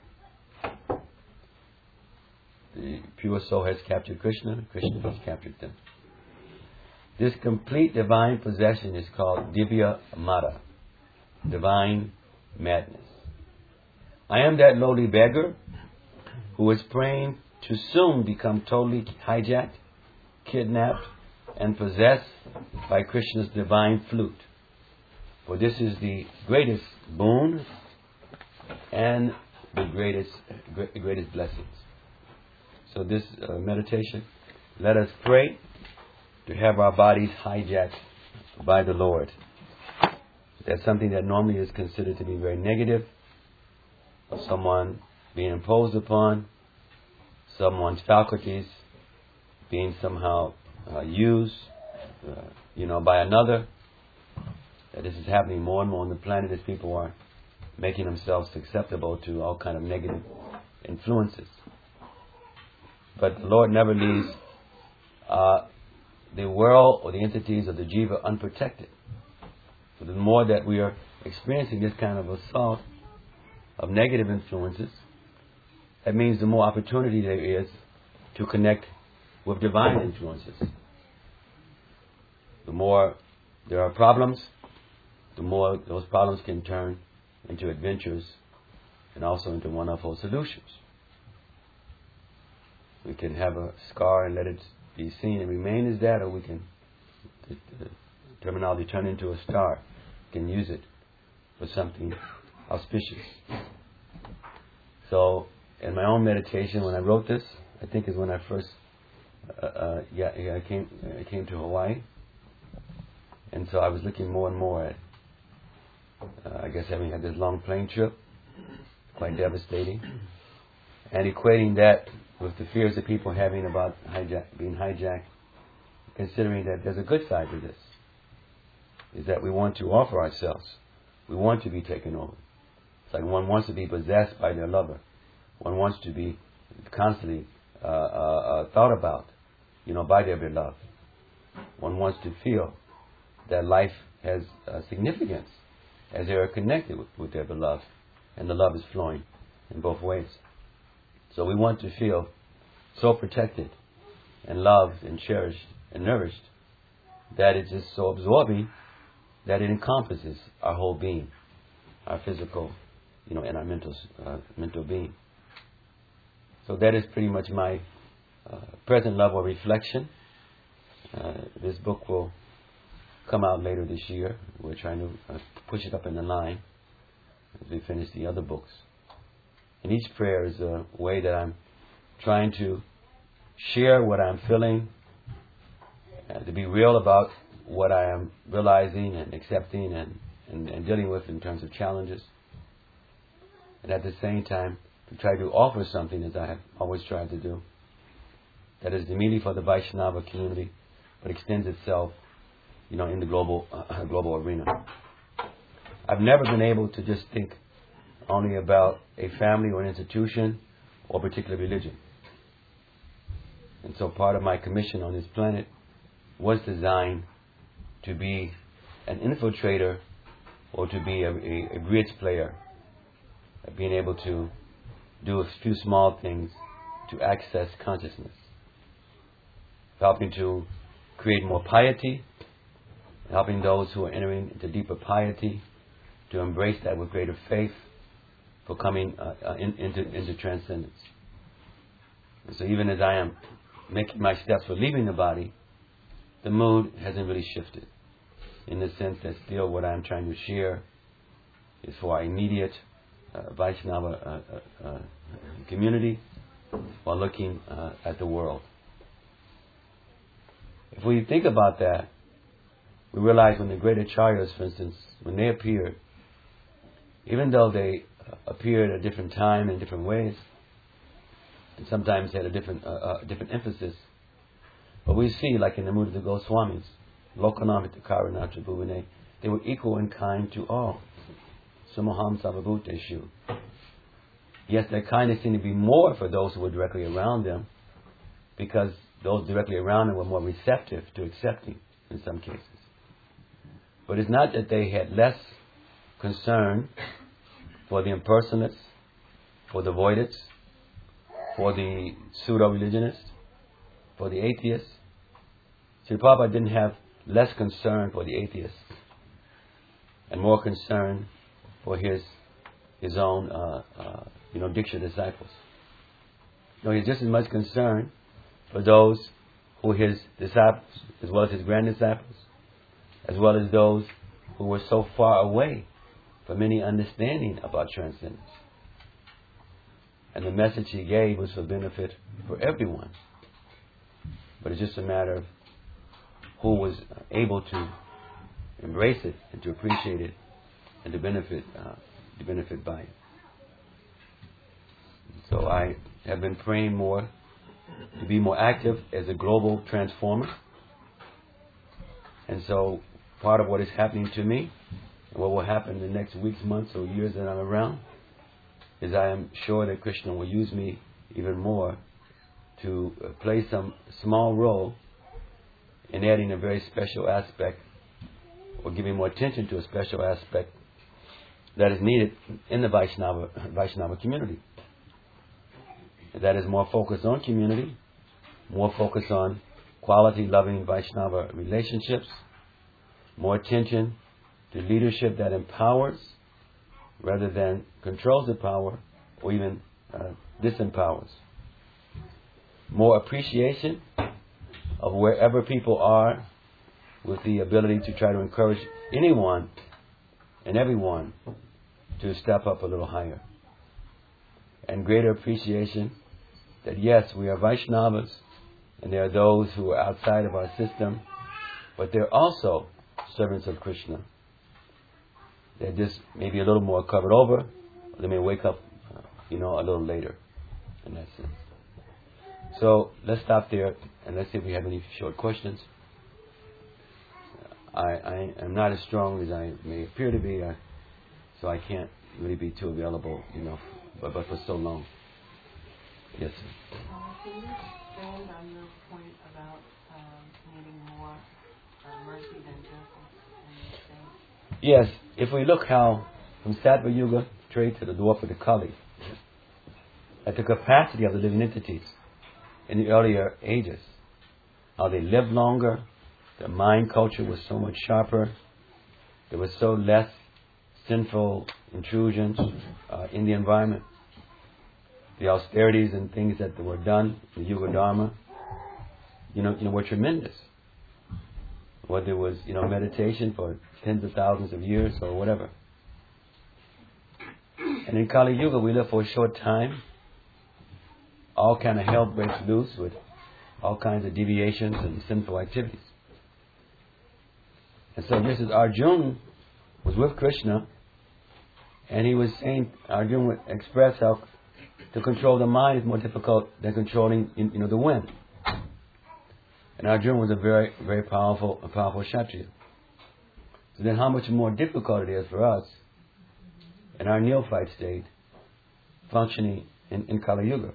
The pure soul has captured Krishna, Krishna has captured them. This complete divine possession is called Divya Mara, divine madness. I am that lowly beggar who is praying to soon become totally hijacked, kidnapped, and possessed by Krishna's divine flute. For this is the greatest boon and the greatest the greatest blessings. So this uh, meditation, let us pray to have our bodies hijacked by the Lord. That's something that normally is considered to be very negative, someone being imposed upon, someone's faculties being somehow uh, used, uh, you know, by another. That this is happening more and more on the planet as people are making themselves susceptible to all kind of negative influences. But the Lord never leaves uh, the world or the entities of the jiva unprotected. So the more that we are experiencing this kind of assault of negative influences, that means the more opportunity there is to connect with divine influences. The more there are problems, the more those problems can turn into adventures and also into wonderful solutions. We can have a scar and let it be seen and remain as that, or we can, the, the terminology, turn into a star. We can use it for something auspicious. So, in my own meditation, when I wrote this, I think is when I first uh, uh, yeah, yeah, I came I came to Hawaii, and so I was looking more and more at, uh, I guess, having had this long plane trip, quite devastating, and equating that with the fears that people are having about hijack, being hijacked, considering that there's a good side to this, is that we want to offer ourselves. We want to be taken over. It's like one wants to be possessed by their lover. One wants to be constantly uh, uh, uh, thought about, you know, by their beloved. One wants to feel that life has uh, significance as they are connected with, with their beloved, and the love is flowing in both ways. So we want to feel so protected and loved and cherished and nourished that it's just so absorbing that it encompasses our whole being, our physical, you know, and our mental uh, mental being. So that is pretty much my uh, present level of reflection. Uh, this book will come out later this year. We're trying to uh, push it up in the line as we finish the other books. And each prayer is a way that I'm trying to share what I'm feeling, uh, to be real about what I am realizing and accepting and, and, and dealing with in terms of challenges. And at the same time, to try to offer something, as I have always tried to do, that is merely for the Vaishnava community, but extends itself, you know, in the global uh, global arena. I've never been able to just think only about a family or an institution or a particular religion. And so part of my commission on this planet was designed to be an infiltrator or to be a, a, a bridge player, being able to do a few small things to access consciousness, helping to create more piety, helping those who are entering into deeper piety to embrace that with greater faith, for coming uh, uh, in, into, into transcendence. And so even as I am making my steps for leaving the body, the mood hasn't really shifted, in the sense that still what I'm trying to share is for our immediate uh, Vaishnava uh, uh, uh, community, while looking uh, at the world. If we think about that, we realize when the great acharyas, for instance, when they appeared, even though they uh, appeared at a different time in different ways, and sometimes had a different uh, uh, different emphasis, but we see, like in the mood of the Goswamis, Lokanamita Karanatra Bhuvane, they were equal in kind to all. Samaham Savabhuteshu. Yes, their kindness seemed to be more for those who were directly around them, because those directly around them were more receptive to accepting in some cases. But it's not that they had less concern for the impersonalists, for the voidists, for the pseudo-religionists, for the atheists. Srila Prabhupada didn't have less concern for the atheists and more concern for his his own uh, uh, you know Diksha disciples. No, he had just as much concern for those who were his disciples, as well as his grand disciples, as well as those who were so far away from any understanding about transcendence. And the message he gave was for benefit for everyone. But it's just a matter of who was able to embrace it and to appreciate it and to benefit uh, to benefit by it. So I have been praying more to be more active as a global transformer. And so part of what is happening to me, and what will happen in the next weeks, months, or years that I'm around, is I am sure that Krishna will use me even more to play some small role in adding a very special aspect, or giving more attention to a special aspect that is needed in the Vaishnava, Vaishnava community. that is more focused on community, more focused on quality, loving Vaishnava relationships, more attention to leadership that empowers rather than controls the power or even uh, disempowers. More appreciation of wherever people are, with the ability to try to encourage anyone and everyone to step up a little higher. And greater appreciation that yes, we are Vaishnavas and there are those who are outside of our system, but they're also servants of Krishna. They're just maybe a little more covered over, or they may wake up, uh, you know, a little later in that sense. So let's stop there and let's see if we have any short questions. I, I am not as strong as I may appear to be, uh, so I can't really be too available, you know, but, but for so long. Yes, sir. Uh, can you expand on your point about um, needing more uh, mercy than justice? Yes, if we look how from Sattva Yuga straight to the dwarf of the Kali, at the capacity of the living entities in the earlier ages, how they lived longer, their mind culture was so much sharper, there was so less sinful intrusions uh, in the environment. The austerities and things that were done in the Yuga Dharma, you know, you know, were tremendous. Whether it was, you know, meditation for tens of thousands of years or whatever. And in Kali Yuga, we live for a short time. All kind of hell breaks loose with all kinds of deviations and sinful activities. And so just as Arjuna was with Krishna, and he was saying, Arjuna would express how to control the mind is more difficult than controlling, you know, the wind. And Arjuna was a very, very powerful, a powerful Kshatriya. So then how much more difficult it is for us in our neophyte state functioning in, in Kali Yuga.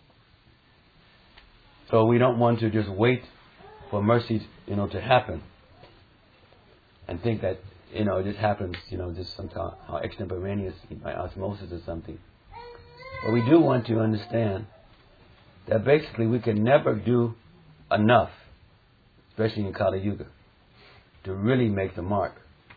So we don't want to just wait for mercy, you know, to happen and think that, you know, it just happens, you know, just somehow extemporaneous by osmosis or something. But we do want to understand that basically we can never do enough, especially in Kali Yuga, to really make the mark.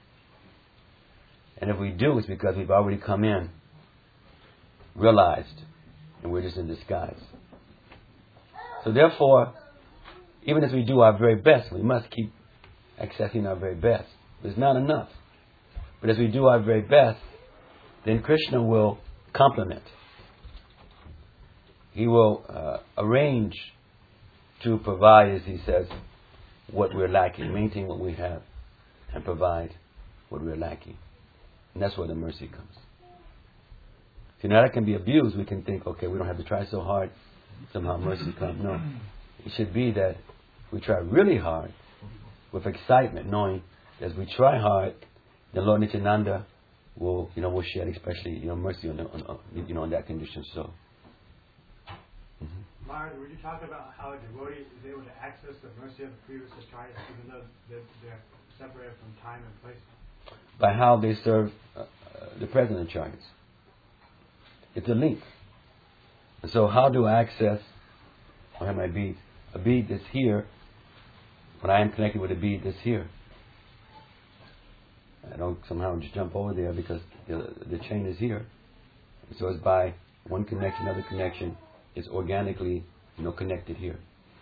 And if we do, it's because we've already come in, realized, and we're just in disguise. So therefore, even as we do our very best, we must keep accessing our very best. It's not enough. But as we do our very best, then Krishna will complement. He will uh, arrange to provide, as he says, what we're lacking, maintain what we have, and provide what we're lacking. And that's where the mercy comes. See, now that can be abused. We can think, okay, we don't have to try so hard, somehow mercy comes. No. It should be that we try really hard with excitement, knowing that as we try hard, the Lord Nityananda will, you know, will shed especially, you know, mercy on, the, on, on you know, on that condition. So, mm-hmm. Maharaj, were you talking about how a devotee is able to access the mercy of the previous acharyas, even though they're, they're separated from time and place? By how they serve uh, uh, the present acharyas. It's a link. And so how do I access, I have my bead, a bead that's here, when I am connected with a bead that's here. I don't somehow just jump over there because the, the chain is here. And so it's by one connection, another connection, it's organically, you know, connected here.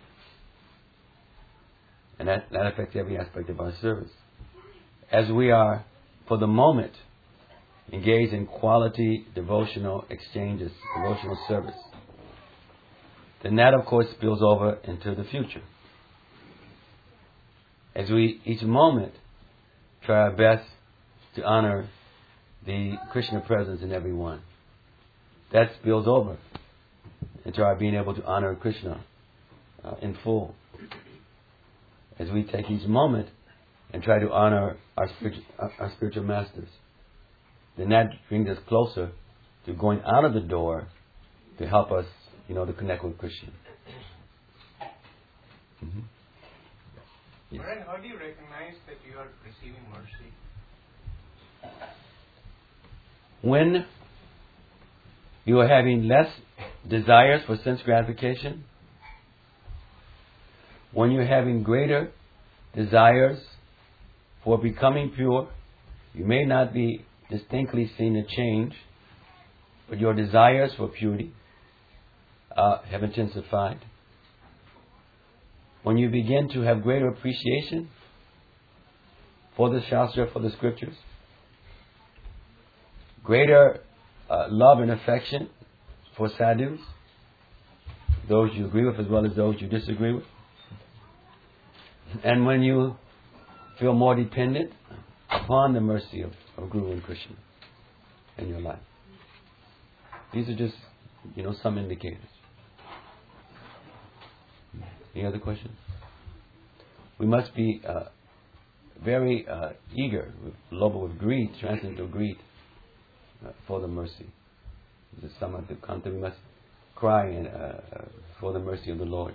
And that, that affects every aspect of our service. As we are, for the moment, engaged in quality devotional exchanges, devotional service, then that of course spills over into the future. As we each moment try our best to honor the Krishna presence in everyone, that spills over into our being able to honor Krishna uh, in full. As we take each moment and try to honor our spiritual, our spiritual masters, then that brings us closer to going out of the door to help us, you know, to connect with Krishna. Mm-hmm. Yes. Brian, how do you recognize that you are receiving mercy? When you are having less desires for sense gratification, when you're having greater desires for becoming pure, you may not be distinctly seeing a change, but your desires for purity uh, have intensified. When you begin to have greater appreciation for the Shastra, for the scriptures, greater uh, love and affection for sadhus, those you agree with as well as those you disagree with, and when you feel more dependent upon the mercy of, of Guru and Krishna in your life. These are just, you know, some indicators. Any other questions? We must be uh, very uh, eager, with lobha, with greed, transcendental greed, uh, for the mercy. The Samadhi Kanta, we must cry and, uh, uh, for the mercy of the Lord.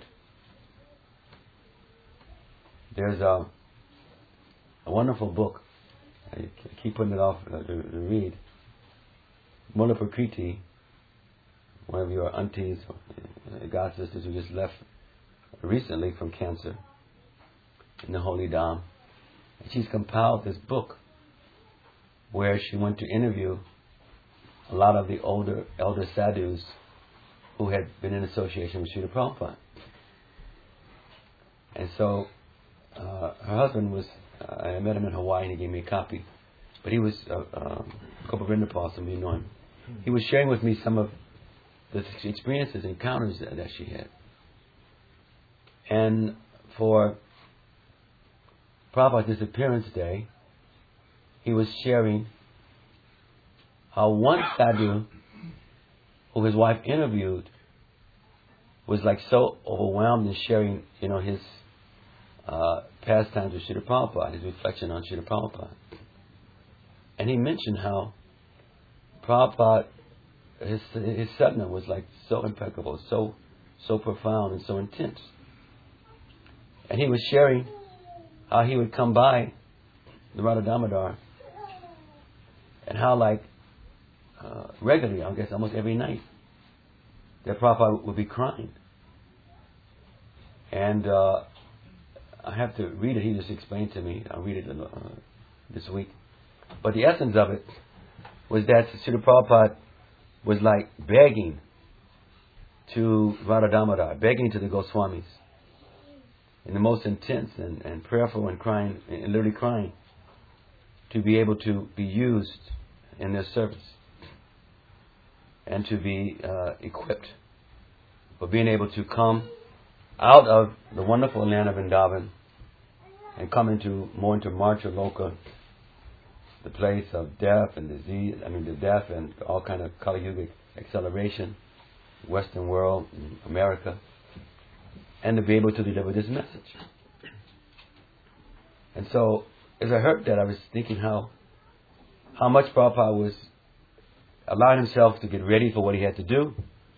There's a, a wonderful book. I keep putting it off uh, to, to read. Mula Prakriti, one of your aunties, uh, god sisters who just left recently from cancer in the Holy Dham. And she's compiled this book where she went to interview a lot of the older elder sadhus who had been in association with Srila Prabhupada. And so uh, her husband was, uh, I met him in Hawaii and he gave me a copy. But he was, uh, uh, Kopavrindapal, some of you know him. He was sharing with me some of the experiences, encounters that, that she had. And for Prabhupada's disappearance day, he was sharing how one sadhu who his wife interviewed was like so overwhelmed in sharing, you know, his uh, pastimes with Srila Prabhupada, his reflection on Srila Prabhupada. And he mentioned how Prabhupada, his, his sadhana was like so impeccable, so so profound and so intense. And he was sharing how he would come by the Radha Damodar and how like uh, regularly, I guess almost every night, that Prabhupada would be crying. And uh, I have to read it. He just explained to me. I'll read it uh, this week. But the essence of it was that Srila Prabhupada was like begging to Radha Damodar, begging to the Goswamis, in the most intense and, and prayerful and crying, and literally crying, to be able to be used in their service and to be uh, equipped for being able to come out of the wonderful land of Vrindavan and come into more into Marcha Loka, the place of death and disease, I mean the death and all kind of Kali Yuga acceleration, Western world, America, and to be able to deliver this message. And so, as I heard that, I was thinking how how much Prabhupada was allowing himself to get ready for what he had to do,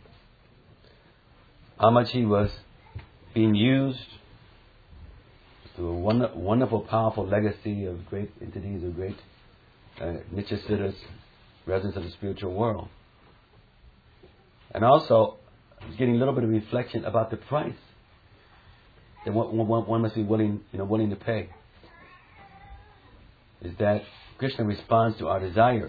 how much he was being used through a wonder, wonderful, powerful legacy of great entities, of great uh, Nityasiddhas, residents of the spiritual world. And also, I was getting a little bit of reflection about the price that one, one, one must be willing, you know, willing to pay. Is that Krishna responds to our desires,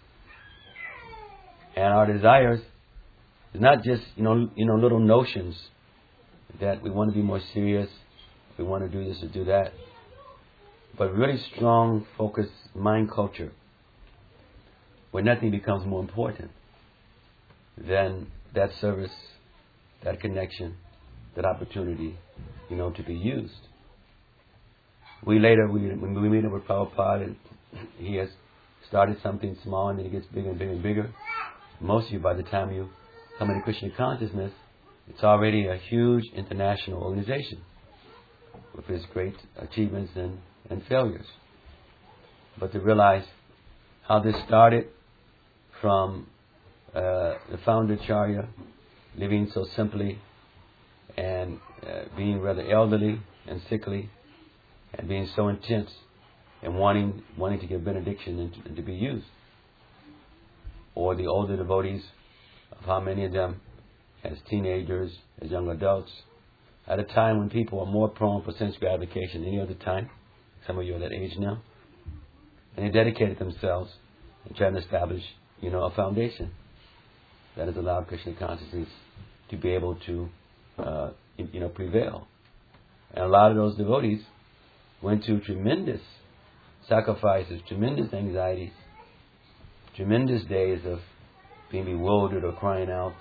and our desires is not just, you know, you know, little notions that we want to be more serious, we want to do this or do that, but really strong, focused mind culture, where nothing becomes more important than that service, that connection, that opportunity, you know, to be used. We later, we, when we meet up with Prabhupada, and he has started something small and then it gets bigger and bigger and bigger. Most of you, by the time you come into Krishna consciousness, it's already a huge international organization with its great achievements and, and failures. But to realize how this started from uh, the founder Acharya living so simply and uh, being rather elderly and sickly and being so intense and wanting wanting to give benediction and to, and to be used. Or the older devotees of how many of them, as teenagers, as young adults, at a time when people are more prone for sense gratification than any other time. Some of you are that age now. And they dedicated themselves in trying to establish, you know, a foundation that has allowed Krishna consciousness to be able to, uh, you know, prevail. And a lot of those devotees went through tremendous sacrifices, tremendous anxieties, tremendous days of being bewildered or crying out,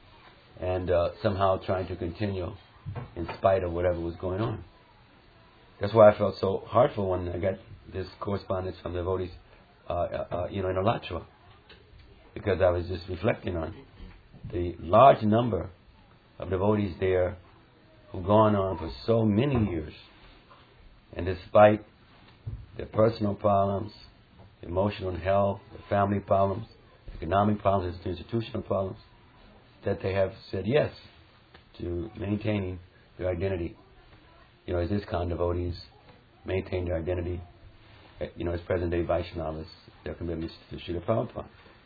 and uh, somehow trying to continue in spite of whatever was going on. That's why I felt so heartful when I got this correspondence from devotees, uh, uh, you know, in Alachua, because I was just reflecting on the large number of devotees there who've gone on for so many years, and despite their personal problems, emotional health, their family problems, economic problems, institutional problems, that they have said yes to maintaining their identity. You know, as ISKCON devotees maintain their identity, you know, as present-day Vaishnavas, their commitments to Srila Prabhupada.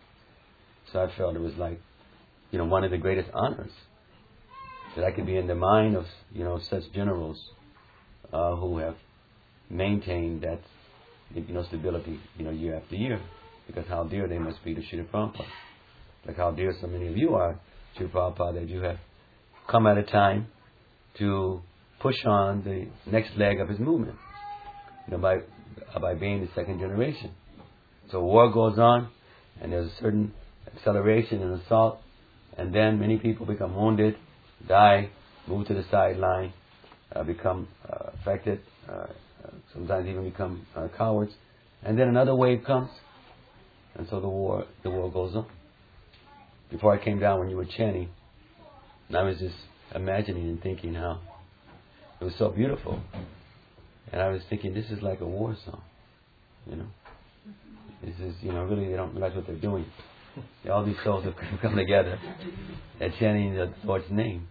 So I felt it was like, you know, one of the greatest honors that I could be in the mind of, you know, such generals uh, who have maintained that, you know, stability, you know, year after year, because how dear they must be to Srila Prabhupada. Like how dear so many of you are to Prabhupada, that you have come at a time to push on the next leg of his movement, you know, by by being the second generation. So war goes on, and there's a certain acceleration and assault, and then many people become wounded, die, move to the sideline, uh, become uh, affected, uh, sometimes even become uh, cowards, and then another wave comes, and so the war the war goes on. Before I came down, when you were chanting, I was just imagining and thinking how it was so beautiful, and I was thinking, this is like a war song, you know. This is, you know, really they don't realize what they're doing. All these souls have come together and chanting the Lord's name,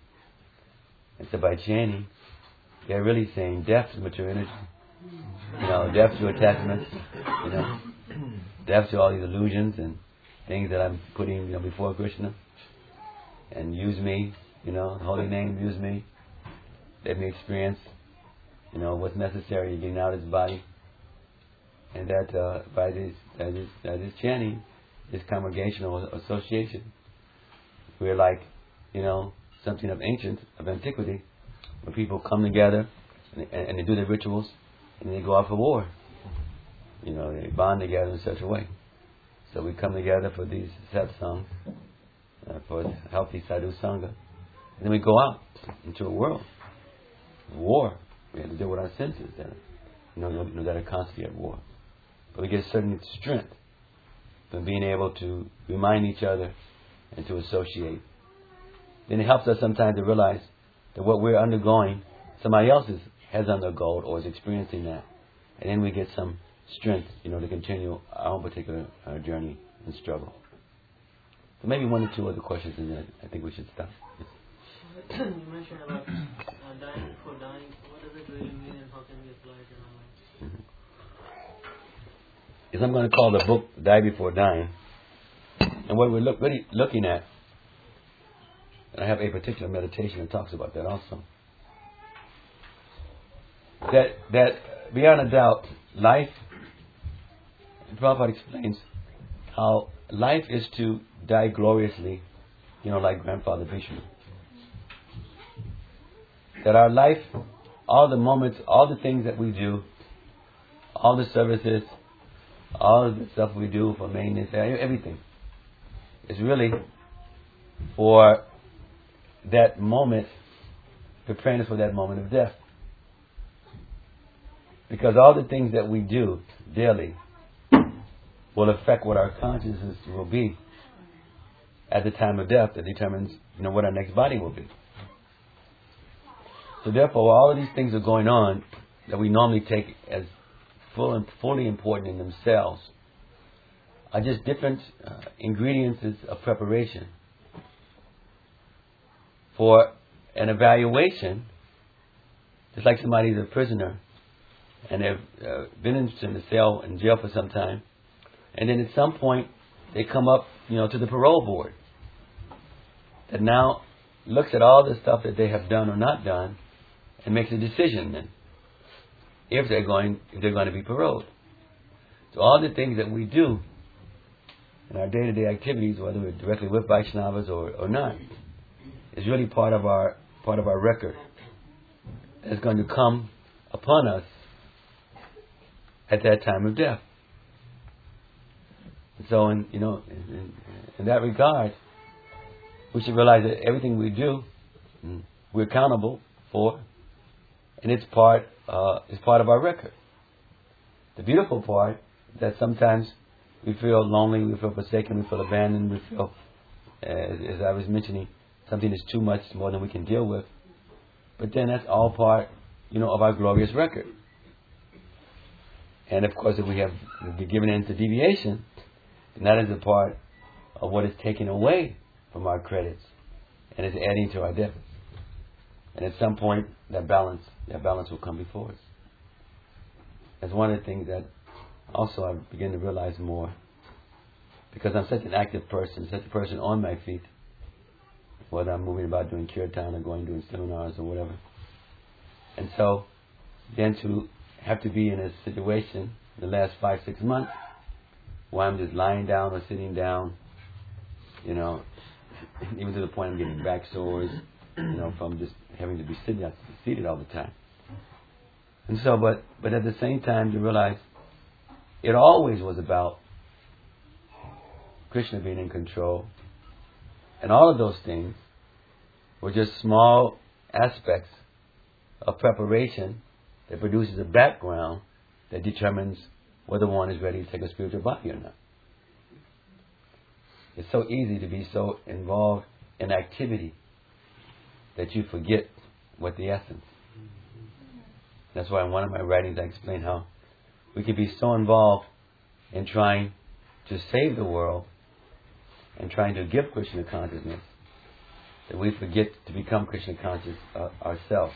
and so by chanting, they're really saying death to material energy, you know, death to attachments, you know, death to all these illusions and things that I'm putting, you know, before Krishna, and use me, you know, holy name, use me. Let me experience, you know, what's necessary to getting out of this body. And that uh, by this, by this, by this chanting, this congregational association, we're like, you know, something of ancient, of antiquity, where people come together and, and, and they do their rituals and they go out for war. You know, they bond together in such a way. So we come together for these satsangs, uh, for healthy sadhu sangha, and then we go out into a world. War. We have to deal with our senses that are, you know, you know, that are constantly at war. But we get a certain strength from being able to remind each other and to associate. Then it helps us sometimes to realize that what we're undergoing, somebody else is, has undergone or is experiencing that. And then we get some strength, you know, to continue our own particular uh, journey and struggle. So maybe one or two other questions, and then I think we should stop. You mentioned about uh, dying before dying. What does it really mean, and how can we apply it in our lives? Is I'm going to call the book "Die Before Dying," and what we're look, really looking at, and I have a particular meditation that talks about that also. That that beyond a doubt, life. And Prabhupada explains how life is to die gloriously, you know, like Grandfather Bhishma. That our life, all the moments, all the things that we do, all the services, all of the stuff we do for maintenance, everything, is really for that moment, preparing us for that moment of death. Because all the things that we do daily will affect what our consciousness will be at the time of death, that determines, you know, what our next body will be. So therefore, all of these things are going on that we normally take as full and fully important in themselves are just different uh, ingredients of preparation for an evaluation. Just like somebody's a prisoner and they've uh, been in the cell in jail for some time, and then at some point they come up, you know, to the parole board, that now looks at all the stuff that they have done or not done and makes a decision then if they're going if they're going to be paroled. So all the things that we do in our day-to-day activities, whether we're directly with Vaishnavas or, or not, is really part of our part of our record. It's going to come upon us at that time of death. So, in you know, in, in that regard, we should realize that everything we do, we're accountable for, and it's part uh, it's part of our record. The beautiful part is that sometimes we feel lonely, we feel forsaken, we feel abandoned, we feel, as, as I was mentioning, something is too much, more than we can deal with. But then that's all part, you know, of our glorious record. And of course, if we have given in to deviation, then that is a part of what is taken away from our credits and is adding to our debits. And at some point, that balance, that balance will come before us. That's one of the things that also I begin to realize more, because I'm such an active person, such a person on my feet, whether I'm moving about doing kirtan or going doing seminars or whatever. And so, then to have to be in a situation the last five, six months where I'm just lying down or sitting down, you know, even to the point I'm getting back sores, you know, from just having to be sitting, seated all the time. And so, but but at the same time, to realize it always was about Krishna being in control, and all of those things were just small aspects of preparation that produces a background that determines whether one is ready to take a spiritual body or not. It's so easy to be so involved in activity that you forget what the essence. That's why in one of my writings I explain how we can be so involved in trying to save the world and trying to give Krishna consciousness that we forget to become Krishna conscious uh, ourselves.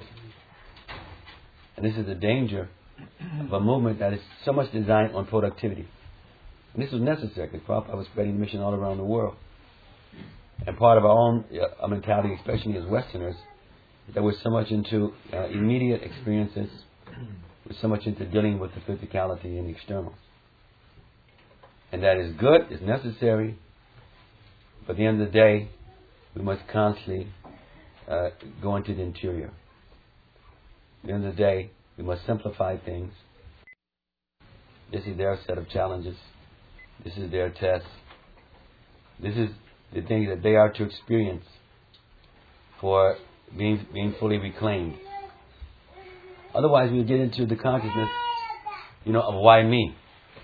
And this is the danger of a movement that is so much designed on productivity. And this was necessary because Prabhupada was spreading the mission all around the world. And part of our own uh, mentality, especially as Westerners, that we're so much into uh, immediate experiences, we're so much into dealing with the physicality and the external. And that is good, it's necessary, but at the end of the day, we must constantly uh, go into the interior. At the end of the day, we must simplify things. This is their set of challenges. This is their test. This is the things that they are to experience for being being fully reclaimed. Otherwise, we get into the consciousness, you know, of why me.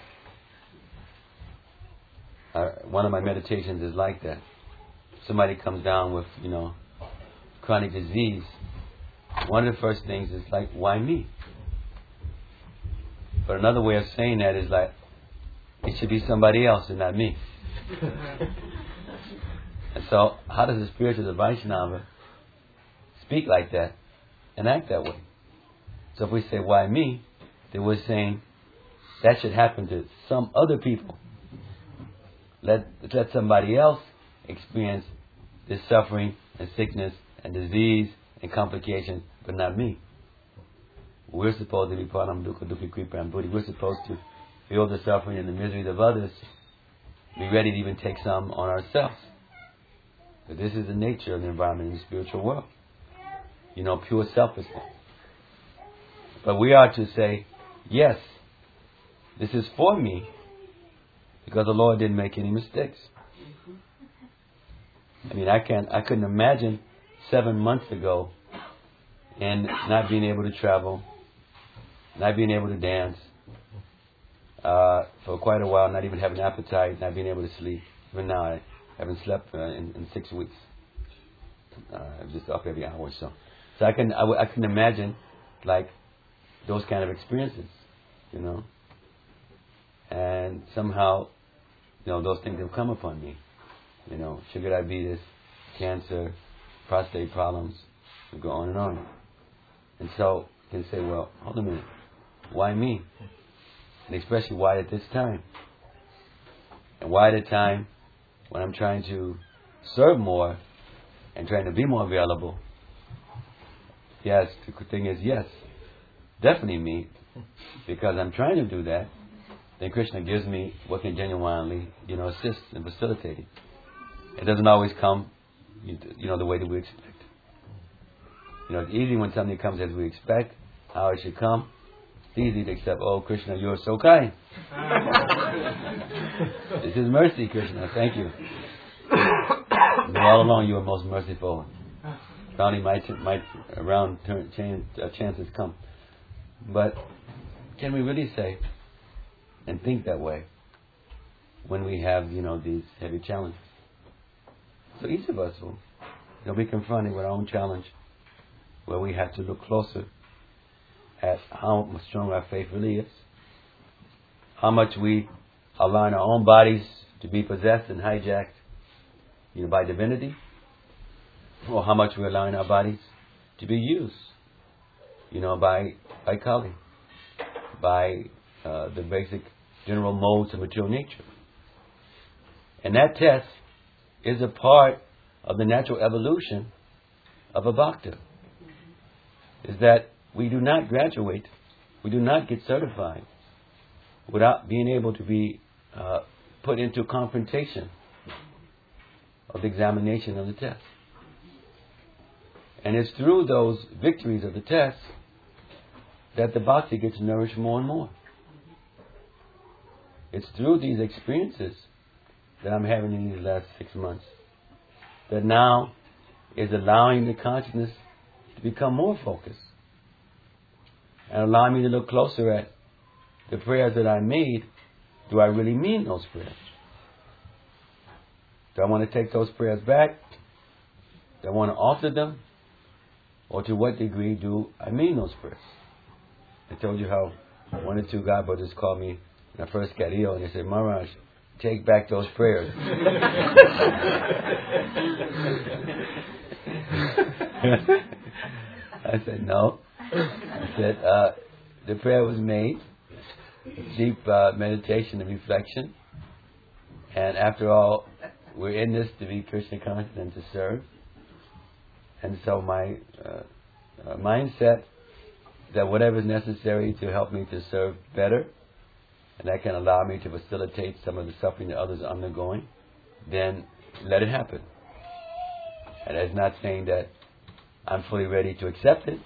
Uh, one of my meditations is like that. Somebody comes down with, you know, chronic disease. One of the first things is like, why me? But another way of saying that is like, it should be somebody else and not me. And so, how does the spiritual Vaishnava speak like that and act that way? So if we say, why me? Then we're saying, that should happen to some other people. Let, let somebody else experience this suffering and sickness and disease and complication, but not me. We're supposed to be param dukkha dukkhi kripam buddhi. We're supposed to feel the suffering and the miseries of others, be ready to even take some on ourselves. But this is the nature of the environment in the spiritual world. You know, pure selflessness. But we are to say, yes, this is for me, because the Lord didn't make any mistakes. I mean, I can't, I couldn't imagine seven months ago and not being able to travel, not being able to dance, uh, for quite a while, not even having appetite, not being able to sleep. Even now, I haven't slept uh, in, in six weeks. Uh, I'm just up every hour or so. So I can, I, w- I can imagine, like, those kind of experiences, you know. And somehow, you know, those things have come upon me. You know, sugar diabetes, cancer, prostate problems, we go on and on. And so you can say, well, hold a minute, why me? And especially why at this time? And why at a time when I'm trying to serve more and trying to be more available, yes, the thing is, yes, definitely me, because I'm trying to do that, then Krishna gives me what can genuinely, you know, assist in facilitating. It doesn't always come, you know, the way that we expect. You know, it's easy when something comes as we expect, how it should come. It's easy to accept, oh, Krishna, you're so kind. This is mercy, Krishna, thank you. And all along you are most merciful. Finally my, ch- my round turn, chance, uh, chances come. But can we really say and think that way when we have, you know, these heavy challenges? So each of us will, will be confronted with our own challenge, where we have to look closer at how strong our faith really is, how much we align our own bodies to be possessed and hijacked, you know, by divinity, or how much we align our bodies to be used, you know, by by Kali, by uh, the basic general modes of material nature. And that test is a part of the natural evolution of a bhakta. Is that we do not graduate, we do not get certified without being able to be uh, put into confrontation of the examination of the test. And it's through those victories of the test that the bhakti gets nourished more and more. It's through these experiences that I'm having in these last six months that now is allowing the consciousness to become more focused and allowing me to look closer at the prayers that I made. Do I really mean those prayers? Do I want to take those prayers back? Do I want to alter them? Or to what degree do I mean those prayers? I told you how one or two God brothers called me when I first got ill and they said, Maharaj, take back those prayers. I said, no. I said, uh, the prayer was made, deep uh, meditation and reflection. And after all, we're in this to be Krishna conscious and to serve. And so my uh, uh, mindset that whatever is necessary to help me to serve better, and that can allow me to facilitate some of the suffering that others are undergoing, then let it happen. And that's not saying that I'm fully ready to accept it,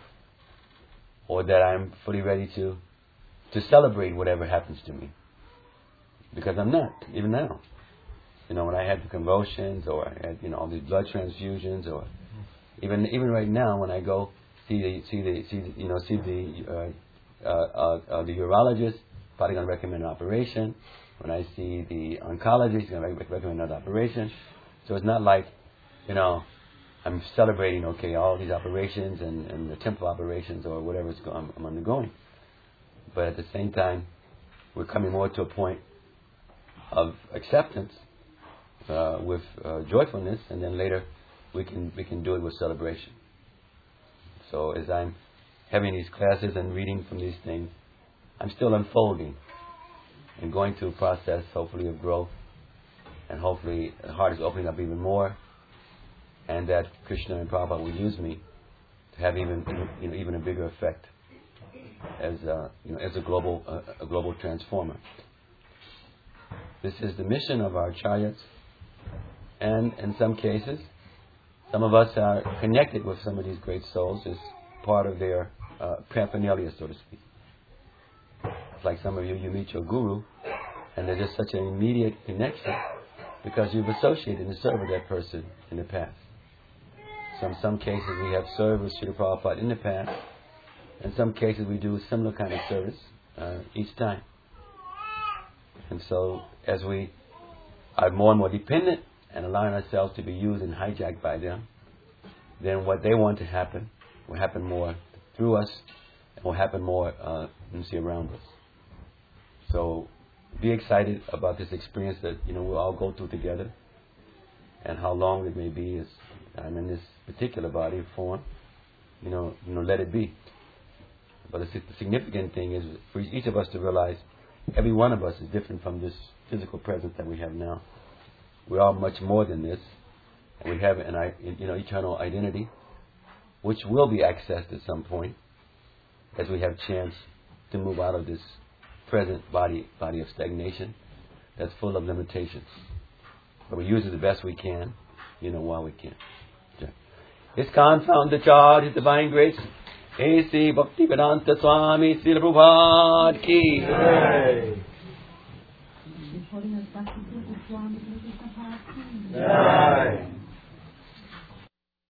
or that I'm fully ready to to celebrate whatever happens to me. Because I'm not, even now. You know, when I had the convulsions, or I had, you know, all these blood transfusions, or even even right now when I go see the see the see the, you know see the uh, uh, uh, uh, the urologist, probably going to recommend an operation. When I see the oncologist, he's going to recommend another operation. So it's not like, you know, I'm celebrating, okay, all these operations and, and the temple operations or whatever it's go- I'm, I'm undergoing. But at the same time, we're coming more to a point of acceptance uh, with uh, joyfulness, and then later we can we can do it with celebration. So as I'm having these classes and reading from these things, I'm still unfolding and going through a process, hopefully, of growth, and hopefully the heart is opening up even more, and that Krishna and Prabhupada will use me to have even you know even a bigger effect as a, you know as a global uh, a global transformer. This is the mission of our acharyas, and in some cases, some of us are connected with some of these great souls as part of their uh, paraphernalia, so to speak. It's like some of you, you meet your guru, and there's just such an immediate connection because you've associated and served with that person in the past. So in some cases we have served with Srila Prabhupada in the past. In some cases we do a similar kind of service uh, each time. And so as we are more and more dependent and allowing ourselves to be used and hijacked by them, then what they want to happen will happen more through us and will happen more uh, you see, around us. So be excited about this experience that you know we'll all go through together, and how long it may be as I'm in this particular body form. You know, you know, let it be. But the significant thing is for each of us to realize every one of us is different from this physical presence that we have now. We're all much more than this, and we have an I- you know eternal identity, which will be accessed at some point, as we have chance to move out of this present body body of stagnation that's full of limitations. But we use it the best we can, you know, while we can. ISKCON found the charge, His Divine Grace, A C Bhaktivedanta Swami Srila Prabhupada Ki. Holiness Bhakti Swami Prabhupada Ki. Jai.